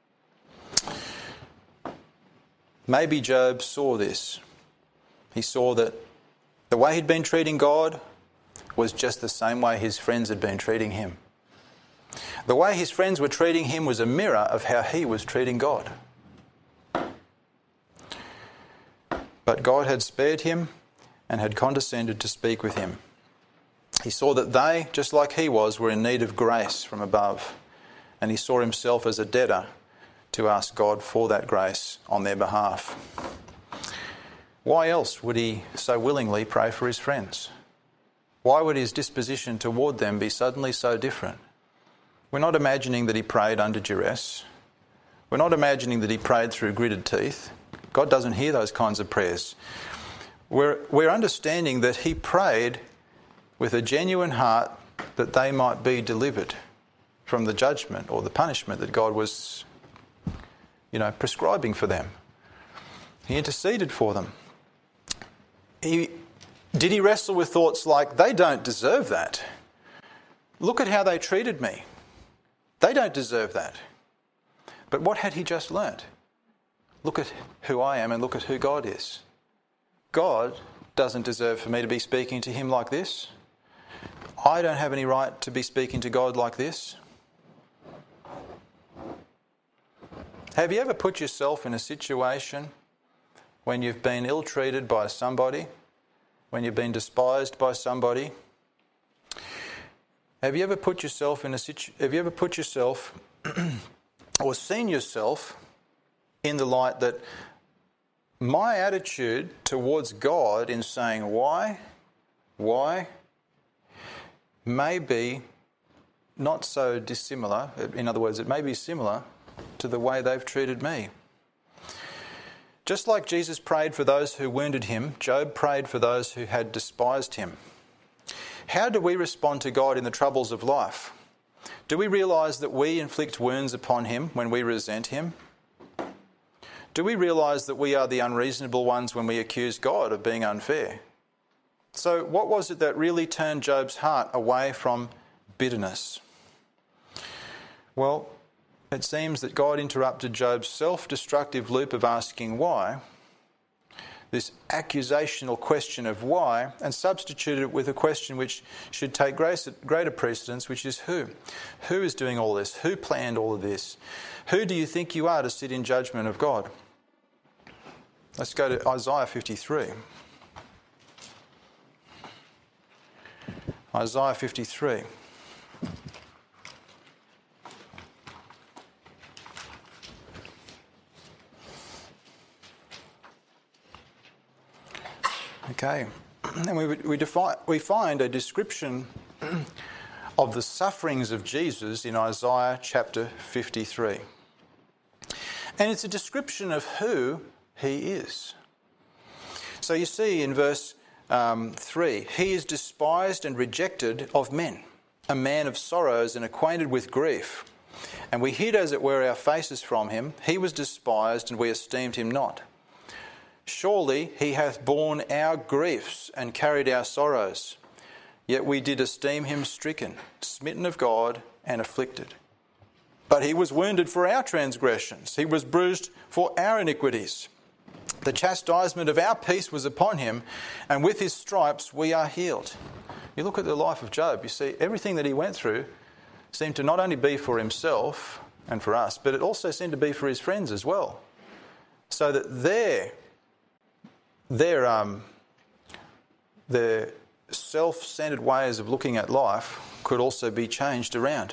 Maybe Job saw this. He saw that the way he'd been treating God was just the same way his friends had been treating him. The way his friends were treating him was a mirror of how he was treating God. But God had spared him and had condescended to speak with him. He saw that they, just like he was, were in need of grace from above, and he saw himself as a debtor to ask God for that grace on their behalf. Why else would he so willingly pray for his friends? Why would his disposition toward them be suddenly so different? We're not imagining that he prayed under duress. We're not imagining that he prayed through gritted teeth. God doesn't hear those kinds of prayers. We're understanding that he prayed with a genuine heart that they might be delivered from the judgment or the punishment that God was, prescribing for them. He interceded for them. Did he wrestle with thoughts like, they don't deserve that? Look at how they treated me. They don't deserve that. But what had he just learnt? Look at who I am and look at who God is. God doesn't deserve for me to be speaking to him like this. I don't have any right to be speaking to God like this. Have you ever put yourself in a situation when you've been ill-treated by somebody, when you've been despised by somebody? Have you ever put yourself or seen yourself in the light that my attitude towards God in saying why, may be not so dissimilar. In other words, it may be similar to the way they've treated me. Just like Jesus prayed for those who wounded him, Job prayed for those who had despised him. How do we respond to God in the troubles of life? Do we realise that we inflict wounds upon him when we resent him? Do we realise that we are the unreasonable ones when we accuse God of being unfair? So what was it that really turned Job's heart away from bitterness? Well, it seems that God interrupted Job's self-destructive loop of asking why, this accusational question of why, and substituted it with a question which should take greater precedence, which is who? Who is doing all this? Who planned all of this? Who do you think you are to sit in judgment of God? Let's go to Isaiah 53. Isaiah 53. Okay, and we find a description of the sufferings of Jesus in Isaiah chapter 53. And it's a description of who he is. So you see in verse 3, he is despised and rejected of men, a man of sorrows and acquainted with grief. And we hid, as it were, our faces from him. He was despised, and we esteemed him not. Surely he hath borne our griefs and carried our sorrows. Yet we did esteem him stricken, smitten of God, and afflicted. But he was wounded for our transgressions. He was bruised for our iniquities. The chastisement of our peace was upon him, and with his stripes we are healed. You look at the life of Job, you see everything that he went through seemed to not only be for himself and for us, but it also seemed to be for his friends as well. So that their self-centered ways of looking at life could also be changed around.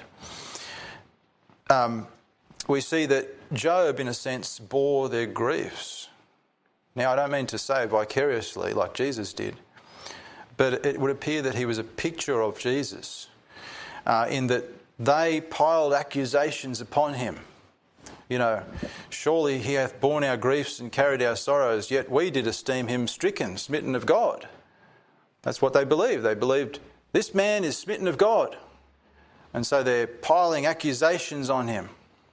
We see that Job, in a sense, bore their griefs. Now, I don't mean to say vicariously like Jesus did, but it would appear that he was a picture of Jesus in that they piled accusations upon him. Surely he hath borne our griefs and carried our sorrows, yet we did esteem him stricken, smitten of God. That's what they believed. They believed this man is smitten of God. And so they're piling accusations on him.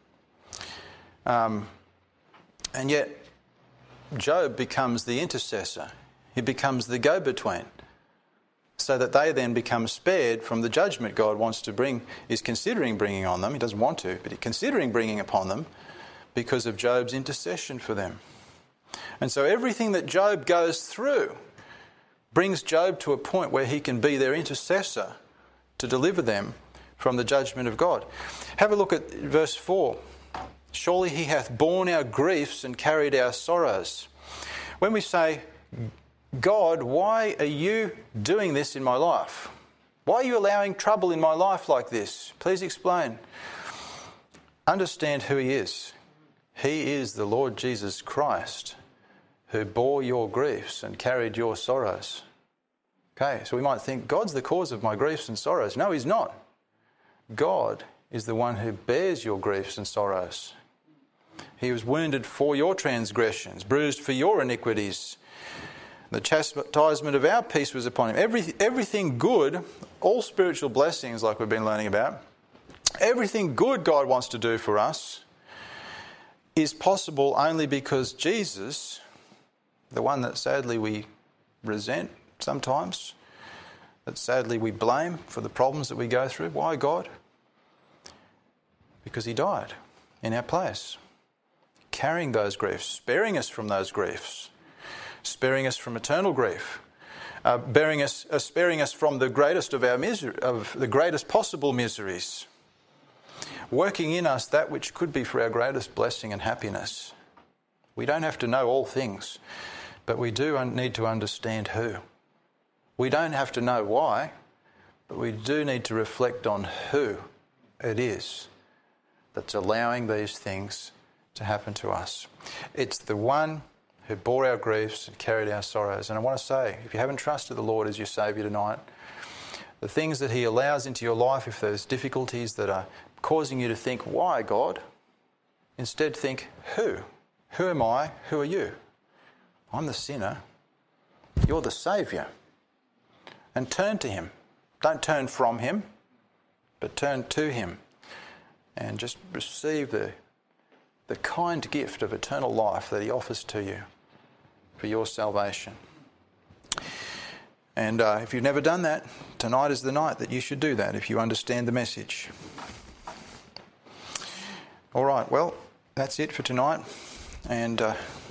And yet Job becomes the intercessor. He becomes the go-between, so that they then become spared from the judgment God is considering bringing on them. He doesn't want to, but he's considering bringing upon them because of Job's intercession for them. And so everything that Job goes through brings Job to a point where he can be their intercessor to deliver them from the judgment of God. Have a look at verse 4. Surely he hath borne our griefs and carried our sorrows. When we say, God, why are you doing this in my life? Why are you allowing trouble in my life like this? Please explain. Understand who he is. He is the Lord Jesus Christ, who bore your griefs and carried your sorrows. Okay, so we might think God's the cause of my griefs and sorrows. No, he's not. God is the one who bears your griefs and sorrows. He was wounded for your transgressions, bruised for your iniquities. The chastisement of our peace was upon him. Everything good, all spiritual blessings like we've been learning about, everything good God wants to do for us is possible only because Jesus, the one that sadly we resent sometimes, that sadly we blame for the problems that we go through. Why God? Because he died in our place, carrying those griefs, sparing us from those griefs, sparing us from eternal grief, sparing us from the greatest of our of the greatest possible miseries, working in us that which could be for our greatest blessing and happiness. We don't have to know all things, but we do need to understand who. We don't have to know why, but we do need to reflect on who it is that's allowing these things to happen to us. It's the one who bore our griefs and carried our sorrows. And I want to say, if you haven't trusted the Lord as your Saviour tonight, the things that he allows into your life, if there's difficulties that are causing you to think, why God? Instead think, who? Who am I? Who are you? I'm the sinner. You're the Saviour. And turn to him. Don't turn from him, but turn to him. And just receive the kind gift of eternal life that he offers to you for your salvation. And if you've never done that, tonight is the night that you should do that if you understand the message. All right, well, that's it for tonight. And